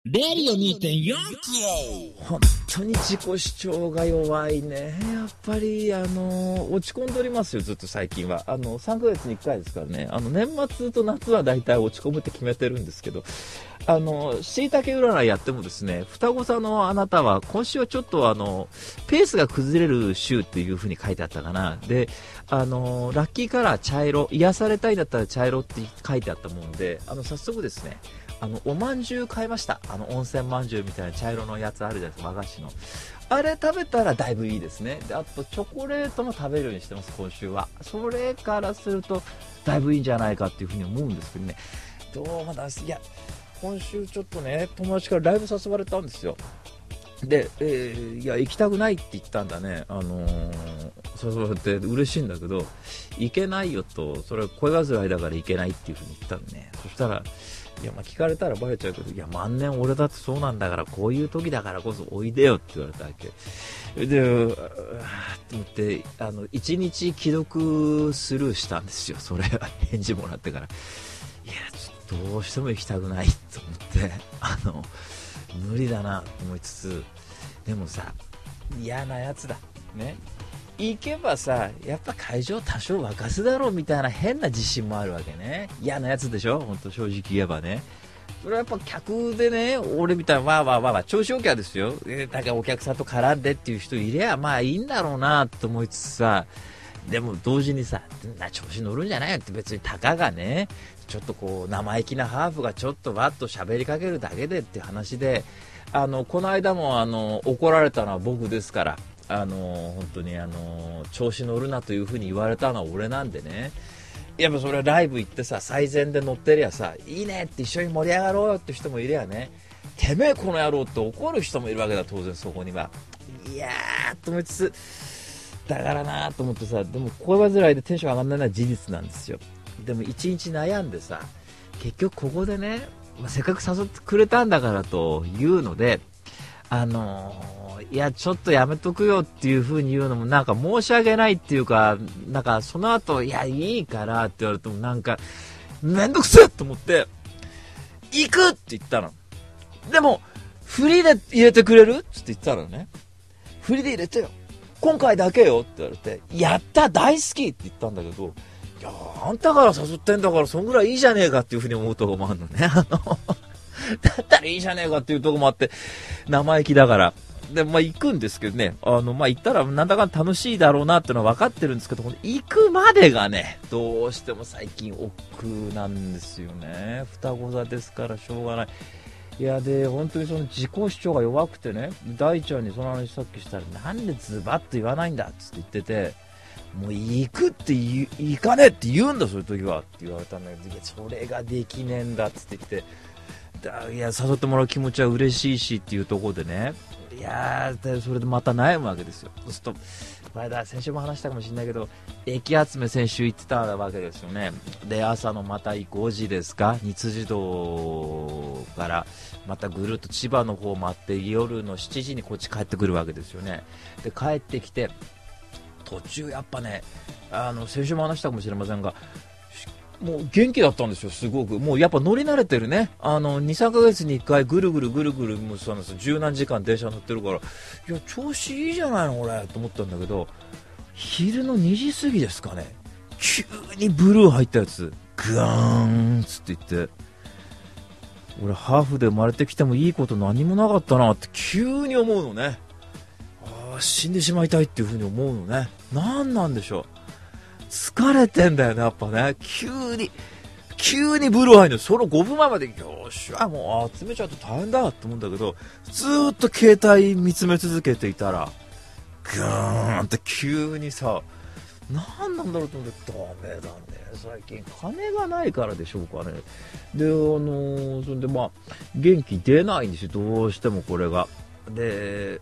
レディオ 2.4 本当に自己主張が弱いね。やっぱり落ち込んでおりますよ、ずっと最近は。3ヶ月に1回ですからね。年末と夏はだいたい落ち込むって決めてるんですけど、しいたけ占いやってもですね、双子座のあなたは今週はちょっとペースが崩れる週っていう風に書いてあったかな。でラッキーカラー茶色、癒されたいんだったら茶色って書いてあったもので、早速ですね、おまんじゅう買いました。温泉まんじゅうみたいな茶色のやつあるじゃないですか、和菓子の。あれ食べたらだいぶいいですね。であとチョコレートも食べるようにしてます、今週は。それからするとだいぶいいんじゃないかっていうふうに思うんですけどね。どうまだ、いや今週ちょっとね、友達からライブ誘われたんですよ。で、いや行きたくないって言ったんだね。誘われて嬉しいんだけど、行けないよと、それは声煩いだから行けないっていうふうに言ったんでね。そしたら、いや、聞かれたらバレちゃうけど、いや万年俺だってそうなんだから、こういう時だからこそおいでよって言われたわけで、と思って1日既読スルーしたんですよ。それ返事もらってから、いやちょっとどうしても行きたくないと思って無理だなと思いつつ、でもさ、嫌なやつだね、行けばさ、やっぱ会場多少沸かすだろうみたいな変な自信もあるわけね。嫌なやつでしょ、本当正直言えばね。それはやっぱ客でね、俺みたいなわーわーわーわー調子よきゃですよ、だからお客さんと絡んでっていう人いりゃまあいいんだろうなと思いつつさ、でも同時にさ、調子乗るんじゃないよって、別にたかがね、ちょっとこう生意気なハーフがちょっとわっと喋りかけるだけでって話で、この間も怒られたのは僕ですから、本当に調子乗るなというふうに言われたのは俺なんでね。やっぱそれはライブ行ってさ、最前で乗ってりゃさ、いいねって一緒に盛り上がろうよって人もいりゃね、てめえこの野郎って怒る人もいるわけだ、当然そこには。いやーと思いつつ、だからなと思ってさ、でも声煩いでテンション上がんないのは事実なんですよ。でも一日悩んでさ、結局ここでね、せっかく誘ってくれたんだからというので、いやちょっとやめとくよっていう風に言うのもなんか申し訳ないっていうか、なんかその後いやいいからって言われてもなんかめんどくせえと思って、行くって言ったの。でもフリーで入れてくれるって言ったのね。フリーで入れてよ、今回だけよって言われて、やった大好きって言ったんだけど、いやあんたから誘ってんだからそんぐらいいいじゃねえかっていう風に思うとこもあるのね。だったらいいじゃねえかっていうとこもあって、生意気だからで、行くんですけどね、行ったらなんだか楽しいだろうなってのは分かってるんですけど、行くまでがね、どうしても最近億劫なんですよね。双子座ですからしょうがない。いやで本当にその自己主張が弱くてね、大ちゃんにその話さっきしたら、なんでズバッと言わないんだっつって言ってて、もう行くって行かねえって言うんだそういう時はって言われたんだけど、いやそれができねえんだっつって言って、いや誘ってもらう気持ちは嬉しいしっていうところでね、いやーそれでまた悩むわけですよ。そうすると前田先週も話したかもしれないけど、駅集め先週行ってたわけですよね。で朝のまた5時ですか、日辻堂からまたぐるっと千葉の方回って夜の7時にこっち帰ってくるわけですよね。で帰ってきて途中やっぱね、先週も話したかもしれませんが、もう元気だったんですよ、すごく。もうやっぱ乗り慣れてるね。2、3ヶ月に1回ぐるぐるぐるぐるもう十何時間電車乗ってるから、いや調子いいじゃないの俺と思ったんだけど、昼の2時過ぎですかね、急にブルー入ったやつグワーンつって言って、俺ハーフで生まれてきてもいいこと何もなかったなって急に思うのね。死んでしまいたいっていう風に思うのね。何なんでしょう、疲れてんだよねやっぱね。急にブルー入るの。その5分前までよっしゃもう集めちゃうと大変だと思うんだけど、ずーっと携帯見つめ続けていたらグーンって急にさ、何なんだろうと思って、ダメだね最近金がないからでしょうかね。でそれで元気出ないんですよ、どうしてもこれが。で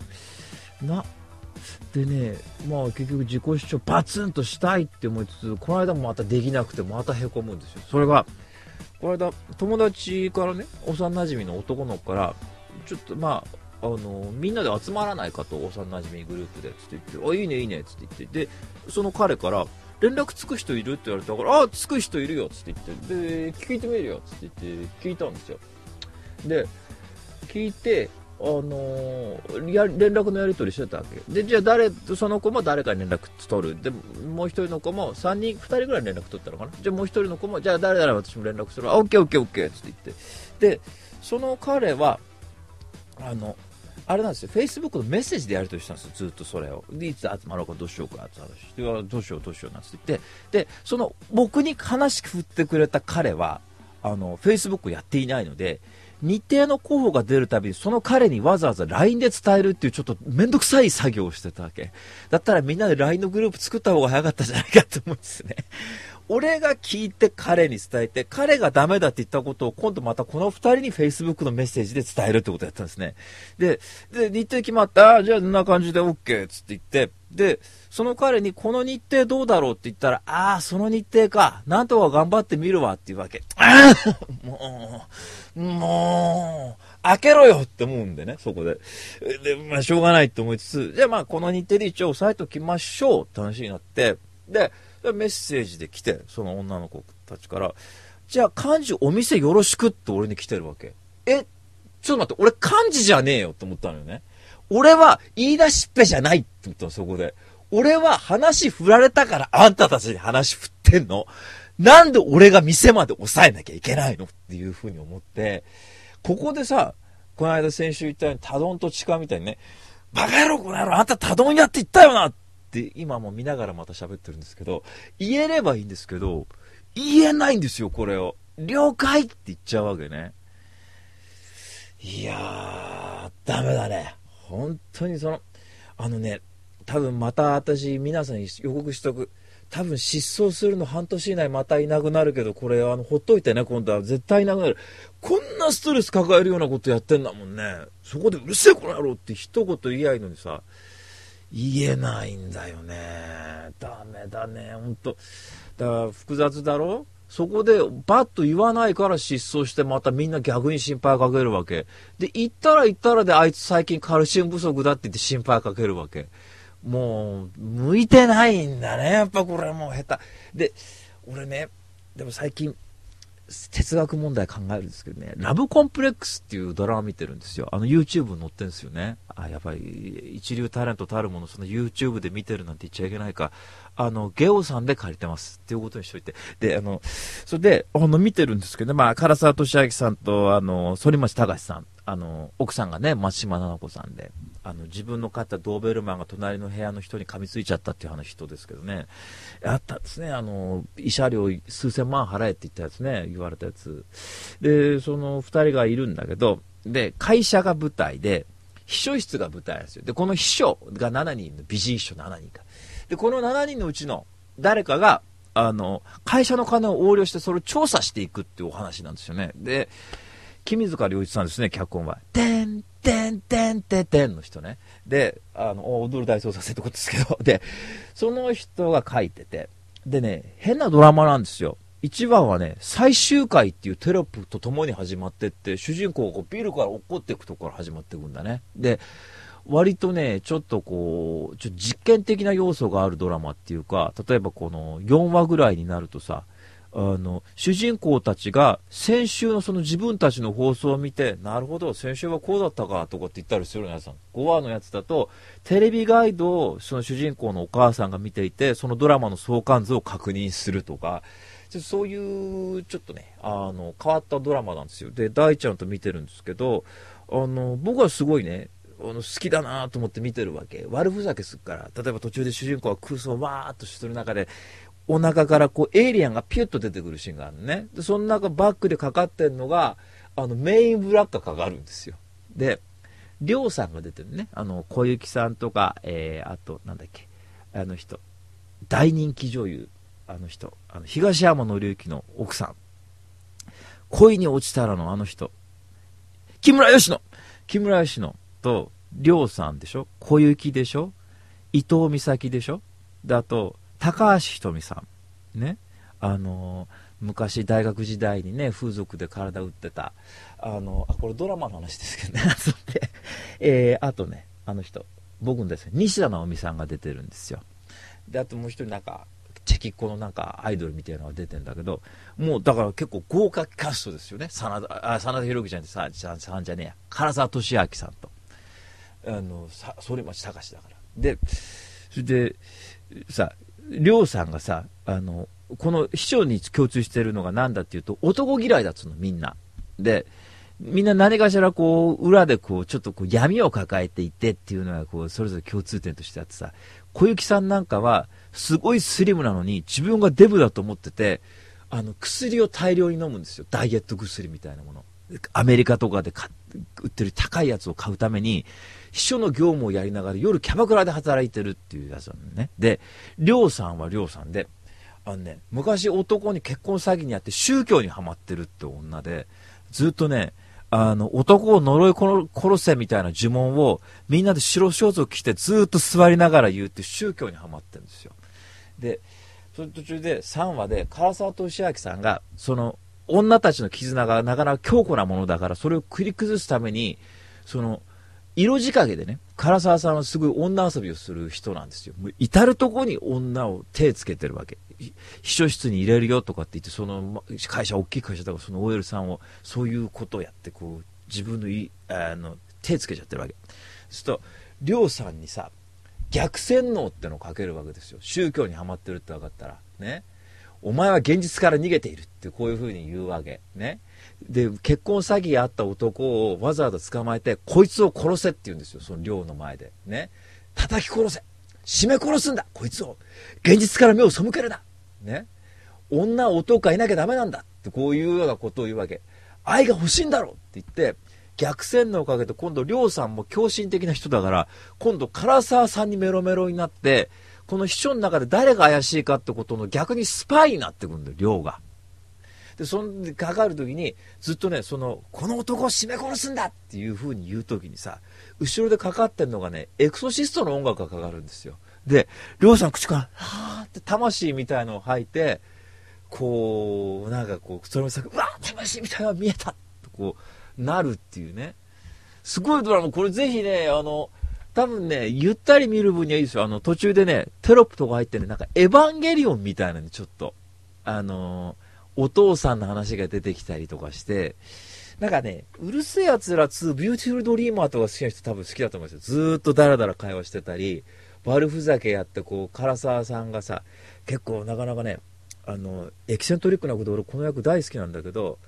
ね、結局自己主張バツンとしたいって思いつつ、この間もまたできなくてまたへこむんですよ。それがこの間友達からね、幼馴染の男の子からちょっとみんなで集まらないかと、幼馴染グループでつって言って、いいねいいねつって言って、でその彼から連絡つく人いるって言われたから、つく人いるよつって言って、で聞いてみるよつって言って聞いたんですよ。で聞いて、連絡のやり取りしてたわけで、じゃあその子も誰かに連絡取るで、もう一人の子も2人ぐらい連絡取ったのかな、じゃあもう一人の子もじゃあ誰々私も連絡する、オッケーオッケーオッケーって言って、でその彼はあれなんですよ、フェイスブックのメッセージでやり取りしたんですよ、ずっとそれを。でいつ集まろうかどうしようかって話して、どうしようなんて言って、でその僕に話振ってくれた彼はフェイスブックやっていないので、日程の候補が出るたびにその彼にわざわざ LINE で伝えるっていうちょっとめんどくさい作業をしてたわけだったら、みんなで LINE のグループ作った方が早かったじゃないかと思うんですね。俺が聞いて彼に伝えて、彼がダメだって言ったことを今度またこの2人に Facebook のメッセージで伝えるってことをやったんですね。で日程決まった、じゃあそんな感じで OK っつって言って、でその彼にこの日程どうだろうって言ったら、その日程か、なんとか頑張ってみるわっていうわけ。もう開けろよって思うんでね、そこでしょうがないと思いつつ、じゃあこの日程で一応押さえときましょうって話になって、でメッセージで来て、その女の子たちから、じゃあ幹事お店よろしくって俺に来てるわけ。ちょっと待って、俺幹事じゃねえよって思ったのよね。俺は言い出しっぺじゃないって言ったの、そこで。俺は話振られたからあんたたちに話振ってんの。なんで俺が店まで抑えなきゃいけないのっていうふうに思って、ここでさ、この間先週言ったようにタドンとチカみたいにね、バカ野郎この野郎あんたタドンやって言ったよなって今も見ながらまた喋ってるんですけど、言えればいいんですけど、言えないんですよ、これを。了解って言っちゃうわけね。いやー、ダメだね。本当に多分また私、皆さんに予告しとく。多分失踪するの半年以内またいなくなるけど、これほっといてね、今度は絶対いなくなる。こんなストレス抱えるようなことやってんだもんね。そこでうるせえこの野郎って一言言い合いのにさ、言えないんだよね。ダメだね、ほんと。だから複雑だろ。そこでバッと言わないから失踪して、またみんな逆に心配かけるわけで、言ったらであいつ最近カルシウム不足だって言って心配かけるわけ。もう向いてないんだね、やっぱこれもう下手で。俺ね、でも最近哲学問題考えるんですけどね、ラブコンプレックスっていうドラマ見てるんですよ。YouTube に載ってるんですよね。やっぱり一流タレントたるもの、その YouTube で見てるなんて言っちゃいけないか、ゲオさんで借りてますっていうことにしといて、でそれで見てるんですけどね、唐沢寿明さんと反町隆史さん、奥さんがね松島菜々子さんで、自分の飼ったドーベルマンが隣の部屋の人に噛みついちゃったっていう話人ですけどね、あったんですね。慰謝料数千万払えって言ったやつね、言われたやつで、その2人がいるんだけど、で会社が舞台で秘書室が舞台なんですよ。でこの秘書が7人の美人秘書7人かで、この7人のうちの誰かが会社の金を横領してそれを調査していくっていうお話なんですよね。で君塚良一さんですね、脚本は。てんてんてんてんてんの人ね。で踊る大捜査線ってことですけど、でその人が書いてて、でね、変なドラマなんですよ。1話はね、最終回っていうテロップとともに始まってって、主人公がビルから落っこっていくところから始まっていくんだね。で割とね、ちょっと実験的な要素があるドラマっていうか、例えばこの4話ぐらいになるとさ、主人公たちが先週のその自分たちの放送を見て、なるほど先週はこうだったかとかって言ったりするのやつ。5話のやつだとテレビガイドをその主人公のお母さんが見ていて、そのドラマの相関図を確認するとか、そういうちょっとね変わったドラマなんですよ。で大ちゃんと見てるんですけど、僕はすごいね好きだなと思って見てるわけ。悪ふざけするから、例えば途中で主人公が空想をわーっとしてる中でお腹からエイリアンがピュッと出てくるシーンがあるのね。でその中バックでかかってるのがメインブラックがかかるんですよ。でりょうさんが出てるね、小雪さんとか、あとなんだっけ、人大人気女優、人東山紀之の奥さん、恋に落ちたらの人木村佳乃とりょうさんでしょ、小雪でしょ、伊藤美咲でしょ、であと高橋ひとみさんね、昔大学時代にね風俗で体打ってたこれドラマの話ですけどねで、あとね人僕のですね西田直美さんが出てるんですよ。であともう一人なんかチェキっ子のなんかアイドルみたいなのが出てんだけど、もうだから結構豪華キャストですよね。真田広之じゃなくてさんじゃねえや、唐沢寿明さんと反町隆史だから。でそれでさ、亮さんがさ、この秘書に共通してるのがなんだっていうと、男嫌いだっつうの、みんな。で、みんな何かしらこう、裏でこう、ちょっとこう闇を抱えていてっていうのがこう、それぞれ共通点としてあってさ、小雪さんなんかは、すごいスリムなのに、自分がデブだと思ってて、薬を大量に飲むんですよ。ダイエット薬みたいなもの。アメリカとかで売ってる高いやつを買うために、秘書の業務をやりながら夜キャバクラで働いてるっていうやつなのね。で、亮さんは亮さんで、昔男に結婚詐欺にあって宗教にはまってるって女で、ずっとね、男を呪い殺せみたいな呪文をみんなで白装束着てずっと座りながら言うって宗教にはまってるんですよ。で、その途中で3話で唐沢寿明さんが、その女たちの絆がなかなか強固なものだから、それを繰り崩すために、その、色仕掛けでね、唐沢さんはすごい女遊びをする人なんですよ。もう至るとこに女を手つけてるわけ。秘書室に入れるよとかって言って、その会社、大きい会社だから、その OL さんをそういうことをやって、こう、自分の手つけちゃってるわけ。そうすると、亮さんにさ、逆洗脳ってのをかけるわけですよ。宗教にはまってるって分かったら。ね。お前は現実から逃げているってこういう風に言うわけ。ね。で、結婚詐欺あった男をわざわざ捕まえて、こいつを殺せって言うんですよ。その寮の前で。ね。叩き殺せ。締め殺すんだこいつを。現実から目を背けるな。ね。女、男がいなきゃダメなんだってこういうようなことを言うわけ。愛が欲しいんだろって言って、逆洗脳をかけて今度亮さんも狂信的な人だから、今度唐沢さんにメロメロになって、この秘書の中で誰が怪しいかってことの逆にスパイになってくるんだよ、亮が。で、そんでかかるときに、ずっとね、この男を締め殺すんだっていう風に言うときにさ、後ろでかかってんのがね、エクソシストの音楽がかかるんですよ。で、亮さん口から、はーって魂みたいのを吐いて、こう、なんかこう、それもさ、うわー魂みたいなのが見えたとこう、なるっていうね。すごいドラマ、これぜひね、多分ね、ゆったり見る分にはいいですよ。途中でね、テロップとか入ってね、なんかエヴァンゲリオンみたいなね、ちょっと、お父さんの話が出てきたりとかして、なんかね、うるせえやつら2、ビューティフルドリーマーとか好きな人多分好きだと思うんですよ。ずーっとダラダラ会話してたり、悪ふざけやって、こう、唐沢さんがさ、結構なかなかね、エキセントリックなこと俺この役大好きなんだけど、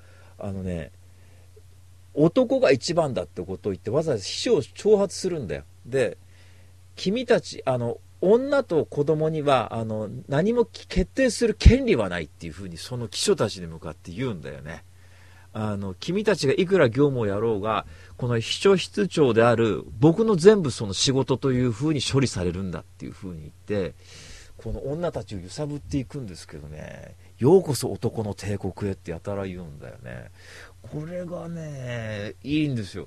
男が一番だってことを言ってわざわざ秘書を挑発するんだよ。で、君たち女と子供には何も決定する権利はないっていうふうにその秘書たちに向かって言うんだよね。君たちがいくら業務をやろうがこの秘書室長である僕の全部その仕事というふうに処理されるんだっていうふうに言ってこの女たちを揺さぶっていくんですけどね、ようこそ男の帝国へってやたら言うんだよね。これがねいいんですよ。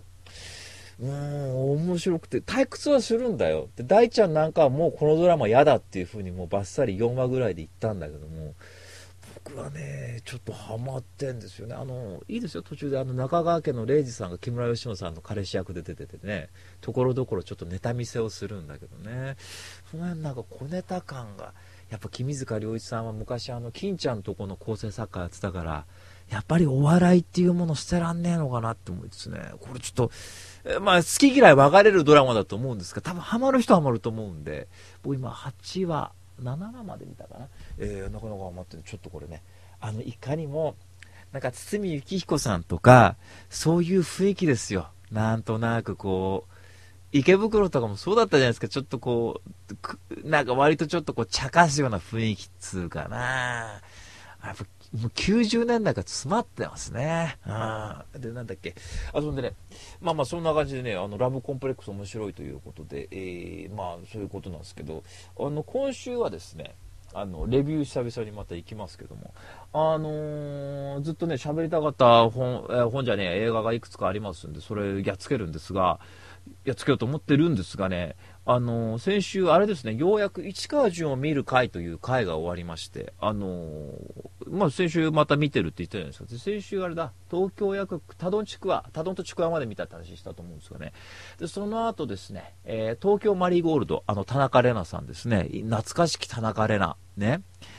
面白くて退屈はするんだよ。で大ちゃんなんかはもうこのドラマ嫌だっていう風にもうバッサリ4話ぐらいで言ったんだけども、僕はねちょっとハマってんですよね。いいですよ。途中で中川家の礼二さんが木村佳乃さんの彼氏役で出ててね、ところどころちょっとネタ見せをするんだけどね、その辺なんか小ネタ感がやっぱ君塚良一さんは昔金ちゃんとこの構成作家やってたからやっぱりお笑いっていうもの捨てらんねえのかなって思いですね。これちょっとまあ好き嫌い分かれるドラマだと思うんですが、多分ハマる人はハマると思うんで、僕今8話7話まで見たかな。なかなかハマってる。ちょっとこれねいかにもなんか堤幸彦さんとかそういう雰囲気ですよ。なんとなくこう池袋とかもそうだったじゃないですか。ちょっとこうなんか割とちょっとこう茶化すような雰囲気っつうかな。やっぱもう90年代が詰まってますね。で、なんだっけ。そんでね、まあそんな感じでね、ラブコンプレックス面白いということで、まあそういうことなんですけど、今週はですね、レビュー久々にまた行きますけども、 ずっとね、喋りたかった本じゃねえ、映画がいくつかありますんで、それやっつけるんですが、やっつけようと思ってるんですがね、先週、あれですね、ようやく市川淳を見る会という会が終わりまして、先週また見てるって言ったじゃないですか。で先週あれだ、東京薬多度とちくわまで見たって話したと思うんですがね。で、その後ですね、東京マリーゴールド、田中玲奈さんですね、懐かしき田中玲奈、ね。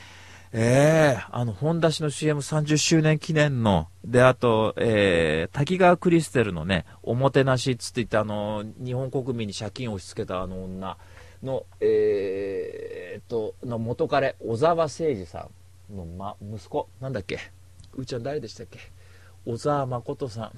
ホンダ氏の CM30 周年記念の、で、あと、滝川クリステルのね、おもてなしっつって言って日本国民に借金を押し付けた女の、の元彼、小沢誠二さんの、息子、なんだっけ、うーちゃん誰でしたっけ、小沢誠さん。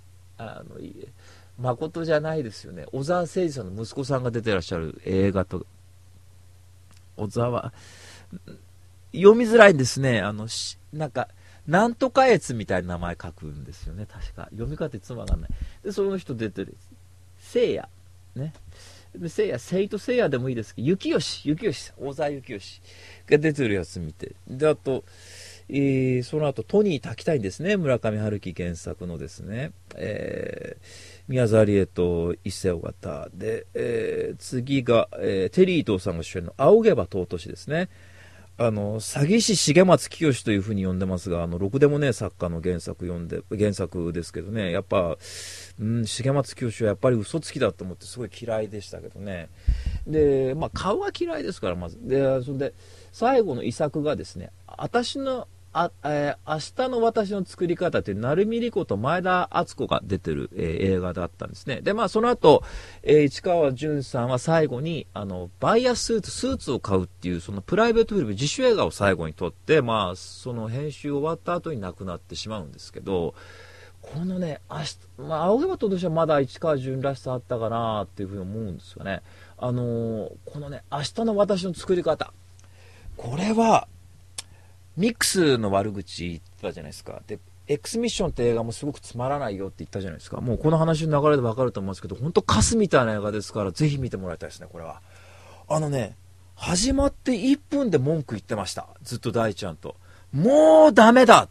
誠じゃないですよね。小沢誠二さんの息子さんが出てらっしゃる映画と、小沢、読みづらいんですね。なんとかえつみたいな名前書くんですよね。確か。読み方いつもわかんない。で、その人出てる。聖夜。ね。聖夜、聖と聖夜でもいいですけど、小沢幸義が出てるやつ見て。で、あと、その後、トニー滝谷ですね。村上春樹原作のですね。宮沢りえと一世尾形で、次が、テリー伊藤さんが主演の仰げば尊しですね。詐欺師重松清というふうに呼んでますが、ろくでもねえ作家の原作ですけどね、やっぱ、重松清はやっぱり嘘つきだと思ってすごい嫌いでしたけどね。で、顔が嫌いですから、まず。で、それで、最後の遺作がですね、明日の私の作り方という成海莉子と前田敦子が出てる、映画だったんですね。で、その後、市川淳さんは最後にバイアスーツを買うっていうそのプライベートフィルム自主映画を最後に撮って、その編集終わった後に亡くなってしまうんですけど、このね、青山としてはまだ市川淳らしさあったかなっていうふうに思うんですよね。このね、明日の私の作り方、これはミックスの悪口言ったじゃないですか。で、X ミッションって映画もすごくつまらないよって言ったじゃないですか。もうこの話の流れでわかると思うんですけど、本当カスみたいな映画ですから、ぜひ見てもらいたいですね、これは。始まって1分で文句言ってました。ずっと大ちゃんと。もうダメだ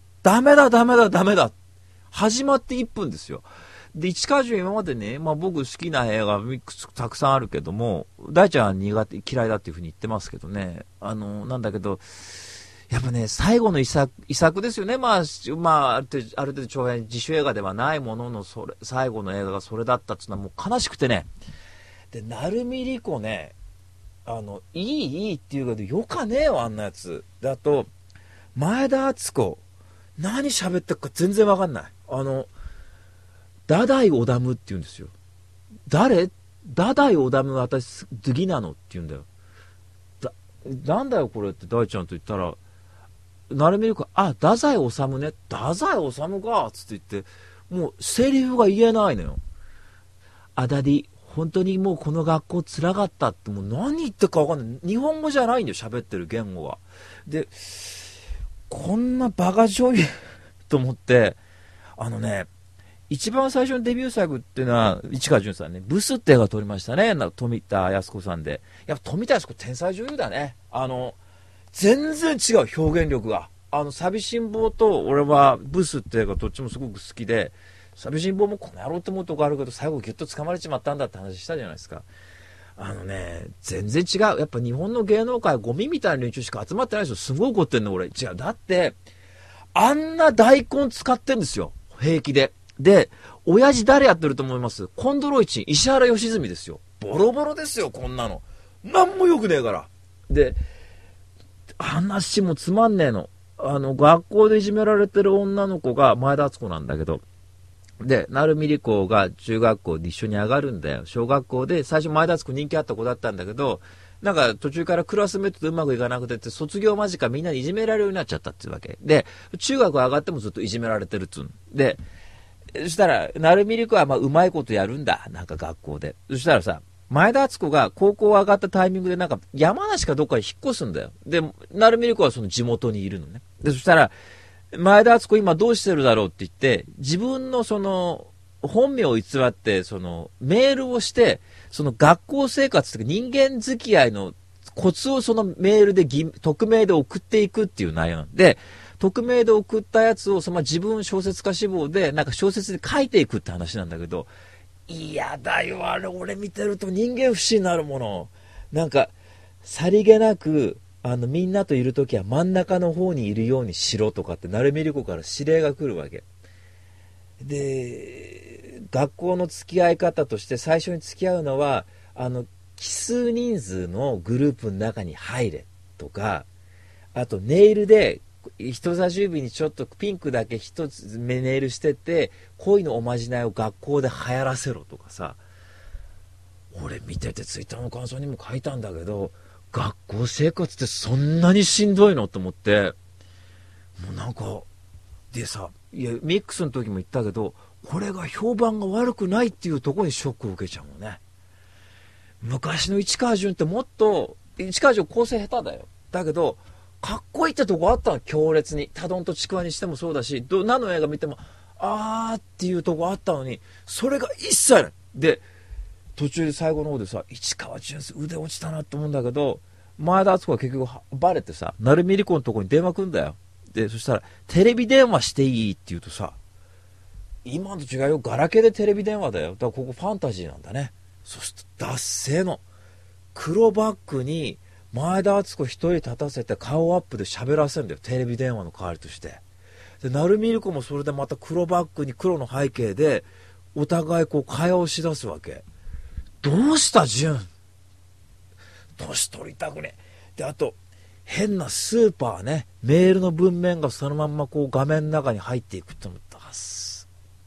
始まって1分ですよ。で、市川淳今までね、僕好きな映画ミックスたくさんあるけども、大ちゃんは嫌いだっていうふうに言ってますけどね。なんだけど、やっぱね、最後の遺作ですよね。ある程度長編、自主映画ではないものの、最後の映画がそれだったっていうのはもう悲しくてね。で、成海莉子ね、いいっていうけど、よかねえよ、あんなやつ。で、あと、前田敦子、何喋ってるか全然わかんない。ダダイオダムって言うんですよ。誰？ダダイオダム私、好きなのって言うんだよ。なんだよこれって大ちゃんと言ったら、成海莉子、太宰治ね。太宰治かつって言って、もうセリフが言えないのよ。ダディ、本当にもうこの学校辛かったって、もう何言ってるかわかんない。日本語じゃないんだよ、喋ってる言語が。で、こんなバカ女優と思って、一番最初のデビュー作っていうのは、市川淳さんね、ブスって映画撮りましたね。富田靖子さんで。やっぱ富田靖子天才女優だね。全然違う表現力が。寂しん坊と俺はブスって映画どっちもすごく好きで、寂しん坊もこの野郎って思うとこあるけど、最後ギュッと掴まれちまったんだって話したじゃないですか。全然違う。やっぱ日本の芸能界はゴミみたいな連中しか集まってないですよ。すごい怒ってんの俺。違う。だって、あんな大根使ってんですよ。平気で。で、親父誰やってると思います？コンドロイチン、石原良純ですよ。ボロボロですよ、こんなの。なんも良くねえから。で、話もつまんねえの。学校でいじめられてる女の子が前田敦子なんだけど、で、成海莉子が中学校で一緒に上がるんだよ。小学校で、最初前田敦子人気あった子だったんだけど、なんか途中からクラスメートとうまくいかなくてって、卒業間近みんなにいじめられるようになっちゃったっていうわけ。で、中学上がってもずっといじめられてるっつうの。で、そしたら、成海莉子はうまいことやるんだ。なんか学校で。そしたらさ、前田敦子が高校上がったタイミングでなんか山梨かどっかに引っ越すんだよ。で、成海莉子はその地元にいるのね。で、そしたら、前田敦子今どうしてるだろうって言って、自分のその、本名を偽って、その、メールをして、その学校生活というか人間付き合いのコツをそのメールで匿名で送っていくっていう内容なんで、 匿名で送ったやつを自分小説家志望でなんか小説で書いていくって話なんだけど、嫌だよあれ。俺見てると人間不信になるもの。なんかさりげなくみんなといるときは真ん中の方にいるようにしろとかって成海璃子から指令が来るわけで、学校の付き合い方として最初に付き合うのは奇数人数のグループの中に入れとか、あとネイルで人差し指にちょっとピンクだけ一つネイルしてて恋のおまじないを学校で流行らせろとかさ。俺見ててツイッターの感想にも書いたんだけど、学校生活ってそんなにしんどいのと思って、もうなんかでさ、いやミックスの時も言ったけど、これが評判が悪くないっていうところにショックを受けちゃうのね。昔の市川淳ってもっと、市川淳構成下手だよ。だけどかっこいいってとこあったの、強烈に。タドンとちくわにしてもそうだし、何の映画見てもあーっていうとこあったのに、それが一切ないで、途中で最後の方でさ、市川淳腕落ちたなと思うんだけど、前田敦子が結局バレてさ、成海璃子のとこに電話来んだよ。でそしたらテレビ電話していいって言うとさ、今のと違うよ、ガラケーでテレビ電話だよ。だからここファンタジーなんだね。そして脱製の黒バッグに前田敦子一人立たせて顔アップで喋らせるんだよ、テレビ電話の代わりとして。で成海璃子もそれでまた黒バッグに黒の背景でお互いこう会話をしだすわけ。どうした淳、年取りたくね。であと変なスーパーね、メールの文面がそのまんまこう画面の中に入っていくって思ったっす。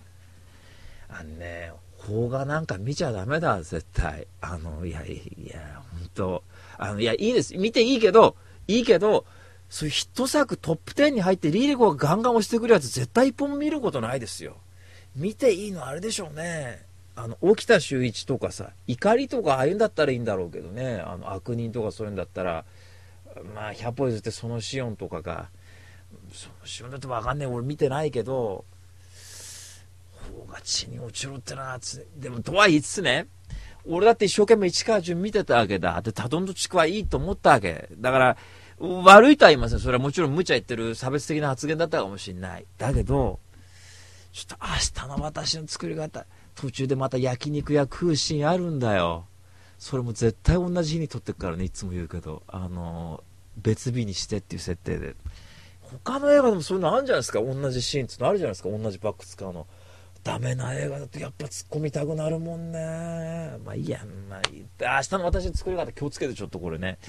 邦画なんか見ちゃダメだ絶対。いや本当いやいいです、見ていいけどそういうヒット作トップ10に入ってリリコがガンガン押してくるやつ絶対一本も見ることないですよ。見ていいのあれでしょうね、沖田修一とかさ、怒りとかああいうんだったらいいんだろうけどね、悪人とかそういうんだったら、まあ100歩譲ってそのシオンとかが、そのシオンだって分かんねえ、俺見てないけど、方が地に落ちろってな。でもとは言いつつね、俺だって一生懸命市川淳見てたわけだ。でタドンとちくわいいと思ったわけだから、悪いとは言いません。それはもちろん無茶言ってる差別的な発言だったかもしれない。だけどちょっと明日の私の作り方、途中でまた焼肉屋食うシーンあるんだよ。それも絶対同じ日に撮ってくからね、いつも言うけど、別日にしてっていう設定で。他の映画でもそういうのあるんじゃないですか、同じシーンっていうのあるじゃないですか、同じバッグ使うの。ダメな映画だとやっぱ突っ込みたくなるもんね。まあいいや、まあいい。明日の私の作り方気をつけて、ちょっとこれね。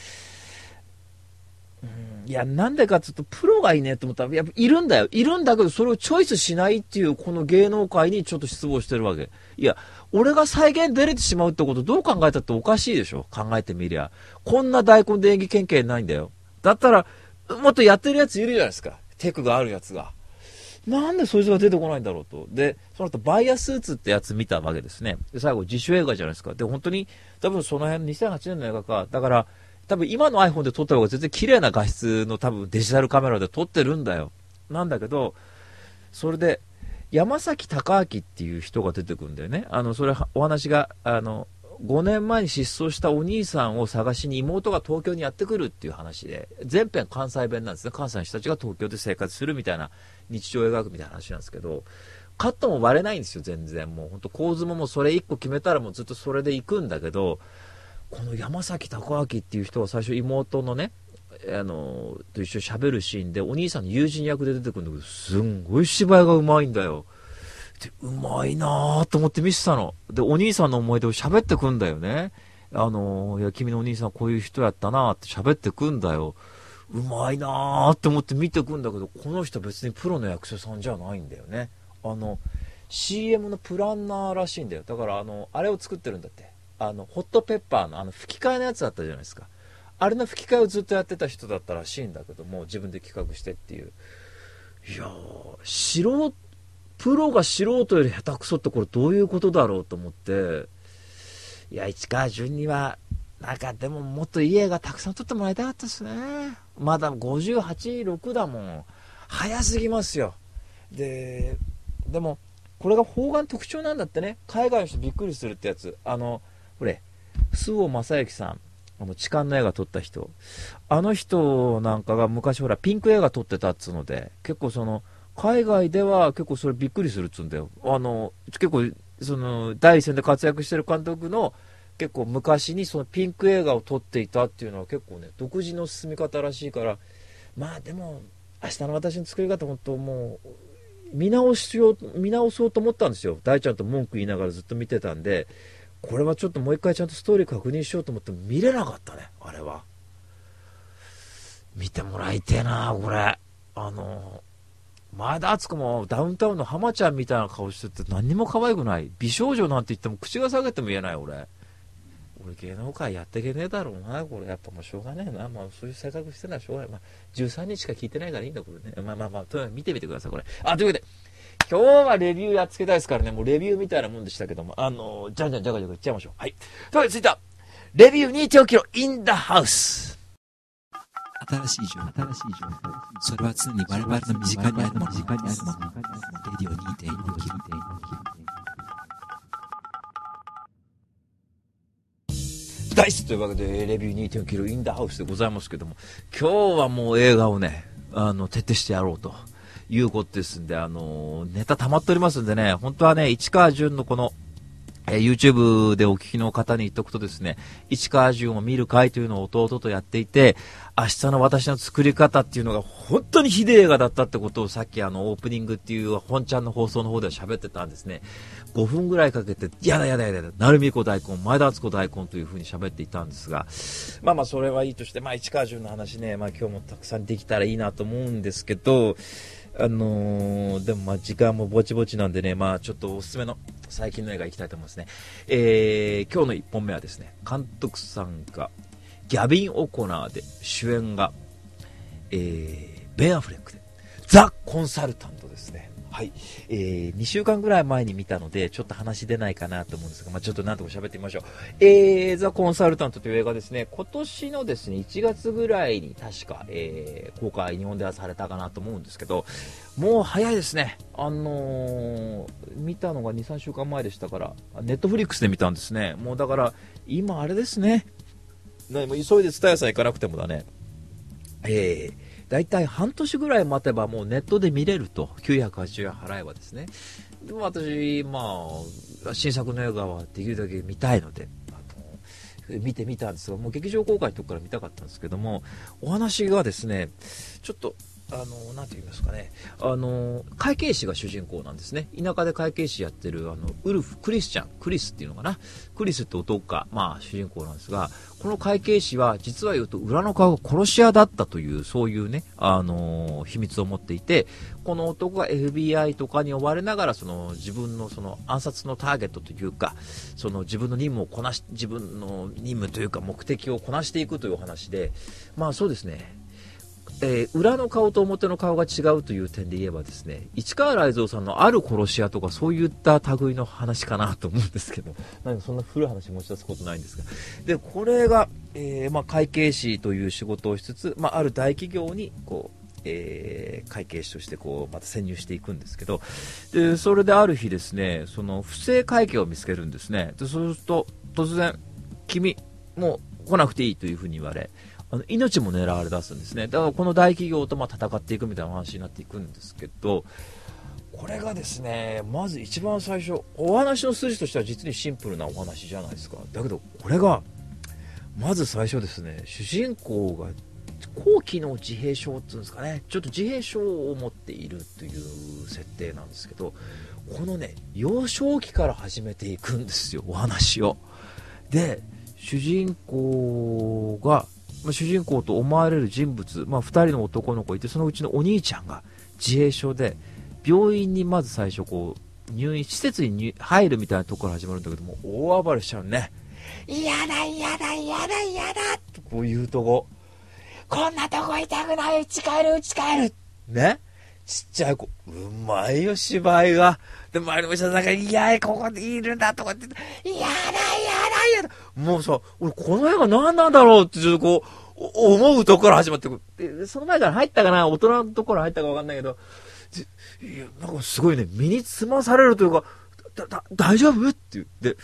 いやなんでかちょっとプロがいいねと思ったら、やっぱいるんだよ、いるんだけどそれをチョイスしないっていうこの芸能界にちょっと失望してるわけ。いや俺が再現出れてしまうってことどう考えたっておかしいでしょ。考えてみりゃこんな大根で演技経験ないんだよ。だったらもっとやってるやついるじゃないですか、テクがあるやつが。なんでそいつが出てこないんだろうと。でその後バイアスーツってやつ見たわけですね。で最後自主映画じゃないですか。で本当に多分その辺2008年の映画か、だから多分今の iPhone で撮った方が全然綺麗な画質の多分デジタルカメラで撮ってるんだよ。なんだけどそれで山崎隆明っていう人が出てくるんだよね。それお話が5年前に失踪したお兄さんを探しに妹が東京にやってくるっていう話で、全編関西弁なんですね。関西の人たちが東京で生活するみたいな日常を描くみたいな話なんですけど、カットも割れないんですよ全然。もう本当構図ももうそれ1個決めたらもうずっとそれでいくんだけど、この山崎隆明っていう人が最初妹のねと一緒に喋るシーンでお兄さんの友人役で出てくるんだけど、すんごい芝居がうまいんだよ。でうまいなと思って見せたので、お兄さんの思い出を喋ってくんだよね。いや君のお兄さんこういう人やったなって喋ってくんだよ。うまいなって思って見てくんだけど、この人別にプロの役者さんじゃないんだよね。CM のプランナーらしいんだよ。だからあれを作ってるんだって。ホットペッパーの吹き替えのやつだったじゃないですか。あれの吹き替えをずっとやってた人だったらしいんだけども、自分で企画してっていう。いやープロが素人より下手くそってこれどういうことだろうと思って、いや市川淳にはなんかでももっといい映画たくさん撮ってもらいたかったですね。まだ58、6だもん。早すぎますよ。でもこれが邦画の特徴なんだってね。海外の人びっくりするってやつ。これ周防正行さん痴漢の映画撮った人。あの人なんかが昔ほら、ピンク映画撮ってたっつうので、結構海外では結構それびっくりするっつうんだよ。結構、第一線で活躍してる監督の、結構昔にそのピンク映画を撮っていたっていうのは結構ね、独自の進み方らしいから、まあでも、明日の私の作り方、本当もう、見直そうと思ったんですよ。大ちゃんと文句言いながらずっと見てたんで、これはちょっともう一回ちゃんとストーリー確認しようと思っても見れなかったね、あれは。見てもらいてえな、これ。前田敦子もダウンタウンの浜ちゃんみたいな顔してて何にも可愛くない。美少女なんて言っても口が下げても言えない、俺芸能界やっていけねえだろうな、これ。やっぱもうしょうがねえな。まあそういう性格してるのはしょうがない。まあ13日しか聞いてないからいいんだ、これね。まあ、とにかく見てみてください、これ。というわけで、今日はレビューやっつけたいですからね、もうレビューみたいなもんでしたけども、じゃがじゃがいっちゃいましょう。はい。というわけで、続いた、レビュー 2.5 キロ in the house。 新しい情報。それは常に我々の身近にあるもの。レディオ 2.5 キロ。 ダイスというわけで、レビュー 2.5 キロ in the house でございますけども、今日はもう映画をね、徹底してやろうということですんで、ネタ溜まっておりますんでね、本当はね、市川淳のこの、YouTube でお聞きの方に言っておくとですね、市川淳を見る会というのを弟とやっていて、明日の私の作り方っていうのが本当にひでえ映画だったってことをさっきオープニングっていう本ちゃんの放送の方では喋ってたんですね。5分ぐらいかけて、やだ、成美子大根、前田敦子大根という風に喋っていたんですが、まあそれはいいとして、市川淳の話ね、今日もたくさんできたらいいなと思うんですけど、でも時間もぼちぼちなんでね、ちょっとおすすめの最近の映画いきたいと思いますね。今日の1本目はですね、監督さんがギャビン・オコナーで、主演が、ベン・アフレックで、ザ・コンサルタントですね。はい。2週間ぐらい前に見たので、ちょっと話出ないかなと思うんですが、ちょっとなんとか喋ってみましょう。ザ・コンサルタントという映画ですね、今年のですね、1月ぐらいに確か、公開、日本ではされたかなと思うんですけど、もう早いですね。見たのが2、3週間前でしたから、ネットフリックスで見たんですね。もうだから、今あれですね。もう急いで蔦屋さん行かなくてもだね。だいたい半年ぐらい待てばもうネットで見れると。980円払えばですね。でも私、新作の映画はできるだけ見たいので、見てみたんですが、もう劇場公開のとこから見たかったんですけども、お話がですね、ちょっと、なんて言いますかね、会計士が主人公なんですね。田舎で会計士やってる、ウルフ、クリスっていうのかな。クリスって男が、主人公なんですが、この会計士は、実は言うと、裏の顔が殺し屋だったという、そういうね、秘密を持っていて、この男が FBI とかに追われながら、自分の暗殺のターゲットというか、自分の任務というか、目的をこなしていくというお話で、そうですね、裏の顔と表の顔が違うという点で言えばですね、市川雷蔵さんのある殺し屋とかそういった類の話かなと思うんですけど、なんかそんな古い話持ち出すことないんですが、でこれが、会計士という仕事をしつつ、ある大企業にこう、会計士としてこうまた潜入していくんですけど、でそれである日ですね、その不正会計を見つけるんですね。でそうすると突然、君もう来なくていいというふうに言われ、命も狙われ出すんですね。だからこの大企業と戦っていくみたいな話になっていくんですけど、これがですね、まず一番最初、お話の筋としては実にシンプルなお話じゃないですか。だけどこれがまず最初ですね、主人公が高機能自閉症っていうんですかね、ちょっと自閉症を持っているという設定なんですけど、このね、幼少期から始めていくんですよ、お話を。で主人公と思われる人物、2人の男の子いて、そのうちのお兄ちゃんが自閉症で、病院にまず最初入院施設に入るみたいなところから始まるんだけども、大暴れしちゃうね。嫌だとこう言うとこんなとこいたくない、うち帰るね。ちっちゃい子うまいよ、芝居が。で周りのお医者さんが、いやここにいるんだとかって嫌だもうさ、俺この映画何なんだろうってちょっと思うところ始まってくる。でその前から入ったかな、大人のところ入ったか分かんないけど、なんかすごいね、身につまされるというか、大丈夫って言って、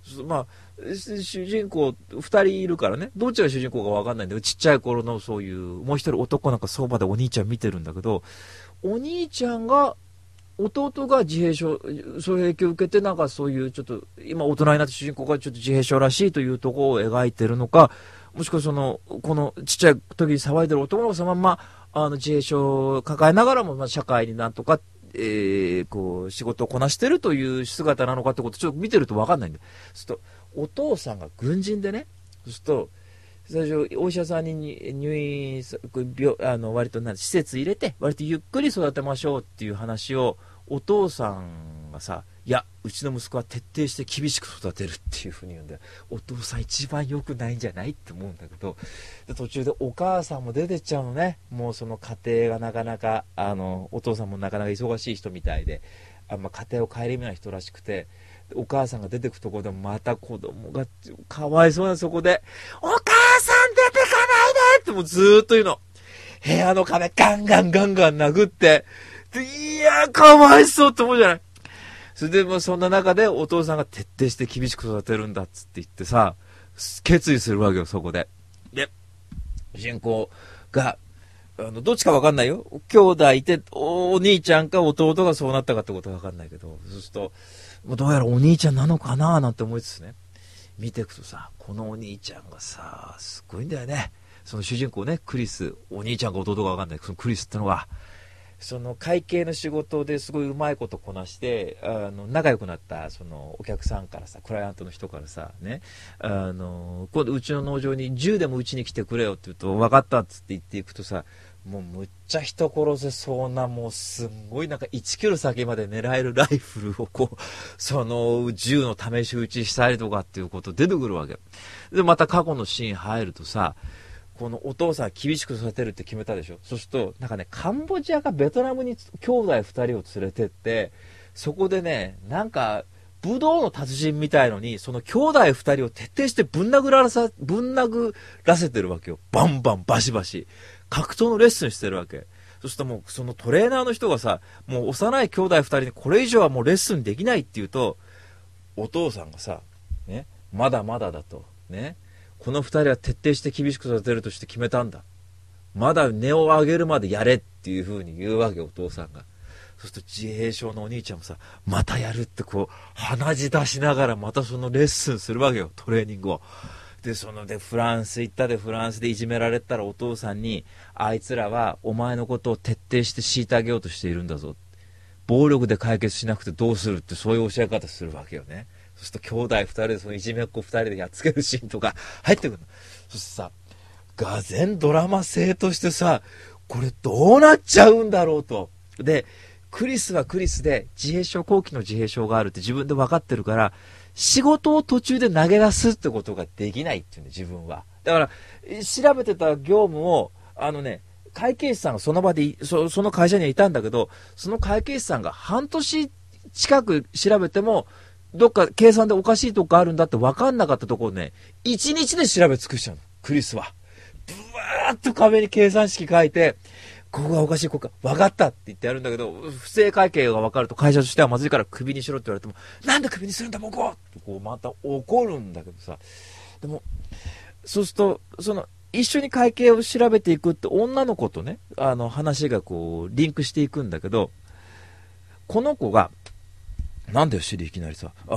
まあ、主人公2人いるからね、どっちが主人公か分かんないんだけど、ちっちゃい頃のそういう、もう一人男なんかそばでお兄ちゃん見てるんだけど、お兄ちゃんが、弟が自閉症、そういう影響を受けて、なんかそういうちょっと、今大人になって主人公がちょっと自閉症らしいというところを描いてるのか、もしくはこのちっちゃい時に騒いでる男の子がそのまま、自閉症を抱えながらも、社会になんとか、こう、仕事をこなしてるという姿なのかってこと、ちょっと見てると分かんないんで。そうすると、お父さんが軍人でね、そうすると、最初、お医者さんに入院、割と施設入れて、割とゆっくり育てましょうっていう話を、お父さんがさ、いや、うちの息子は徹底して厳しく育てるっていうふうに言うんだよ。お父さん一番良くないんじゃないって思うんだけど、で途中でお母さんも出てっちゃうのね。もうその家庭がなかなか、お父さんもなかなか忙しい人みたいで、家庭を顧みない人らしくて、お母さんが出てくところでもまた子供がかわいそうなそこで、お母さん出てかないでってもうずーっと言うの。部屋の壁ガンガンガンガン殴って、いやーかわいそうって思うじゃない。それでもそんな中でお父さんが徹底して厳しく育てるんだっつって言ってさ、決意するわけよ、そこで。で、主人公が、どっちかわかんないよ。兄弟いて、お兄ちゃんか弟がそうなったかってことはわかんないけど、そうすると、どうやらお兄ちゃんなのかななんて思いつつね、見ていくとさ、このお兄ちゃんがさ、すごいんだよね。その主人公ね、クリス、お兄ちゃんか弟かわかんないけど、そのクリスってのが、その会計の仕事ですごいうまいことこなして、仲良くなったそのお客さんからさ、クライアントの人からさ、ね、今度うちの農場に10でもうちに来てくれよって言うと、分かったっつって言っていくとさ、もうむっちゃ人殺せそうな、もうすんごいなんか1キロ先まで狙えるライフルをこう、その銃の試し撃ちしたりとかっていうこと出てくるわけ。で、また過去のシーン入るとさ、このお父さん厳しく育てるって決めたでしょ。そうすると、なんかね、カンボジアかベトナムに兄弟2人を連れてって、そこでね、なんか、武道の達人みたいのに、その兄弟2人を徹底してぶん殴らせてるわけよ。バンバンバシバシ。格闘のレッスンしてるわけ。そしてもう、そのトレーナーの人がさ、もう幼い兄弟2人にこれ以上はもうレッスンできないって言うと、お父さんがさ、ね、まだまだだと。ね。この2人は徹底して厳しく育てるとして決めたんだ。まだ根を上げるまでやれっていう風に言うわけ、お父さんが。そうすると自閉症のお兄ちゃんもさ、またやるってこう、鼻血出しながらまたそのレッスンするわけよ、トレーニングを。で、フランス行ったで、フランスでいじめられたらお父さんに、あいつらはお前のことを徹底して敷いてあげようとしているんだぞ。暴力で解決しなくてどうするって、そういう教え方するわけよね。そうすると兄弟2人でそのいじめっ子2人でやっつけるシーンとか入ってくるの。そしてさ、がぜんドラマ性としてさ、これどうなっちゃうんだろうと。で、クリスはクリスで後期の自閉症があるって自分で分かってるから、仕事を途中で投げ出すってことができないっていうね、自分は。だから、調べてた業務を、会計士さんがその場でその会社にはいたんだけど、その会計士さんが半年近く調べても、どっか計算でおかしいとこあるんだって分かんなかったところね、1日で調べ尽くしちゃうの、クリスは。ブワーッと壁に計算式書いて、ここがおかしい、ここが分かったって言ってやるんだけど、不正会計が分かると会社としてはまずいからクビにしろって言われても、なんでクビにするんだ僕をってこうまた怒るんだけどさ。でも、そうすると、一緒に会計を調べていくって女の子とね、話がこう、リンクしていくんだけど、この子が、なんだよ、シリいきなりさ。こ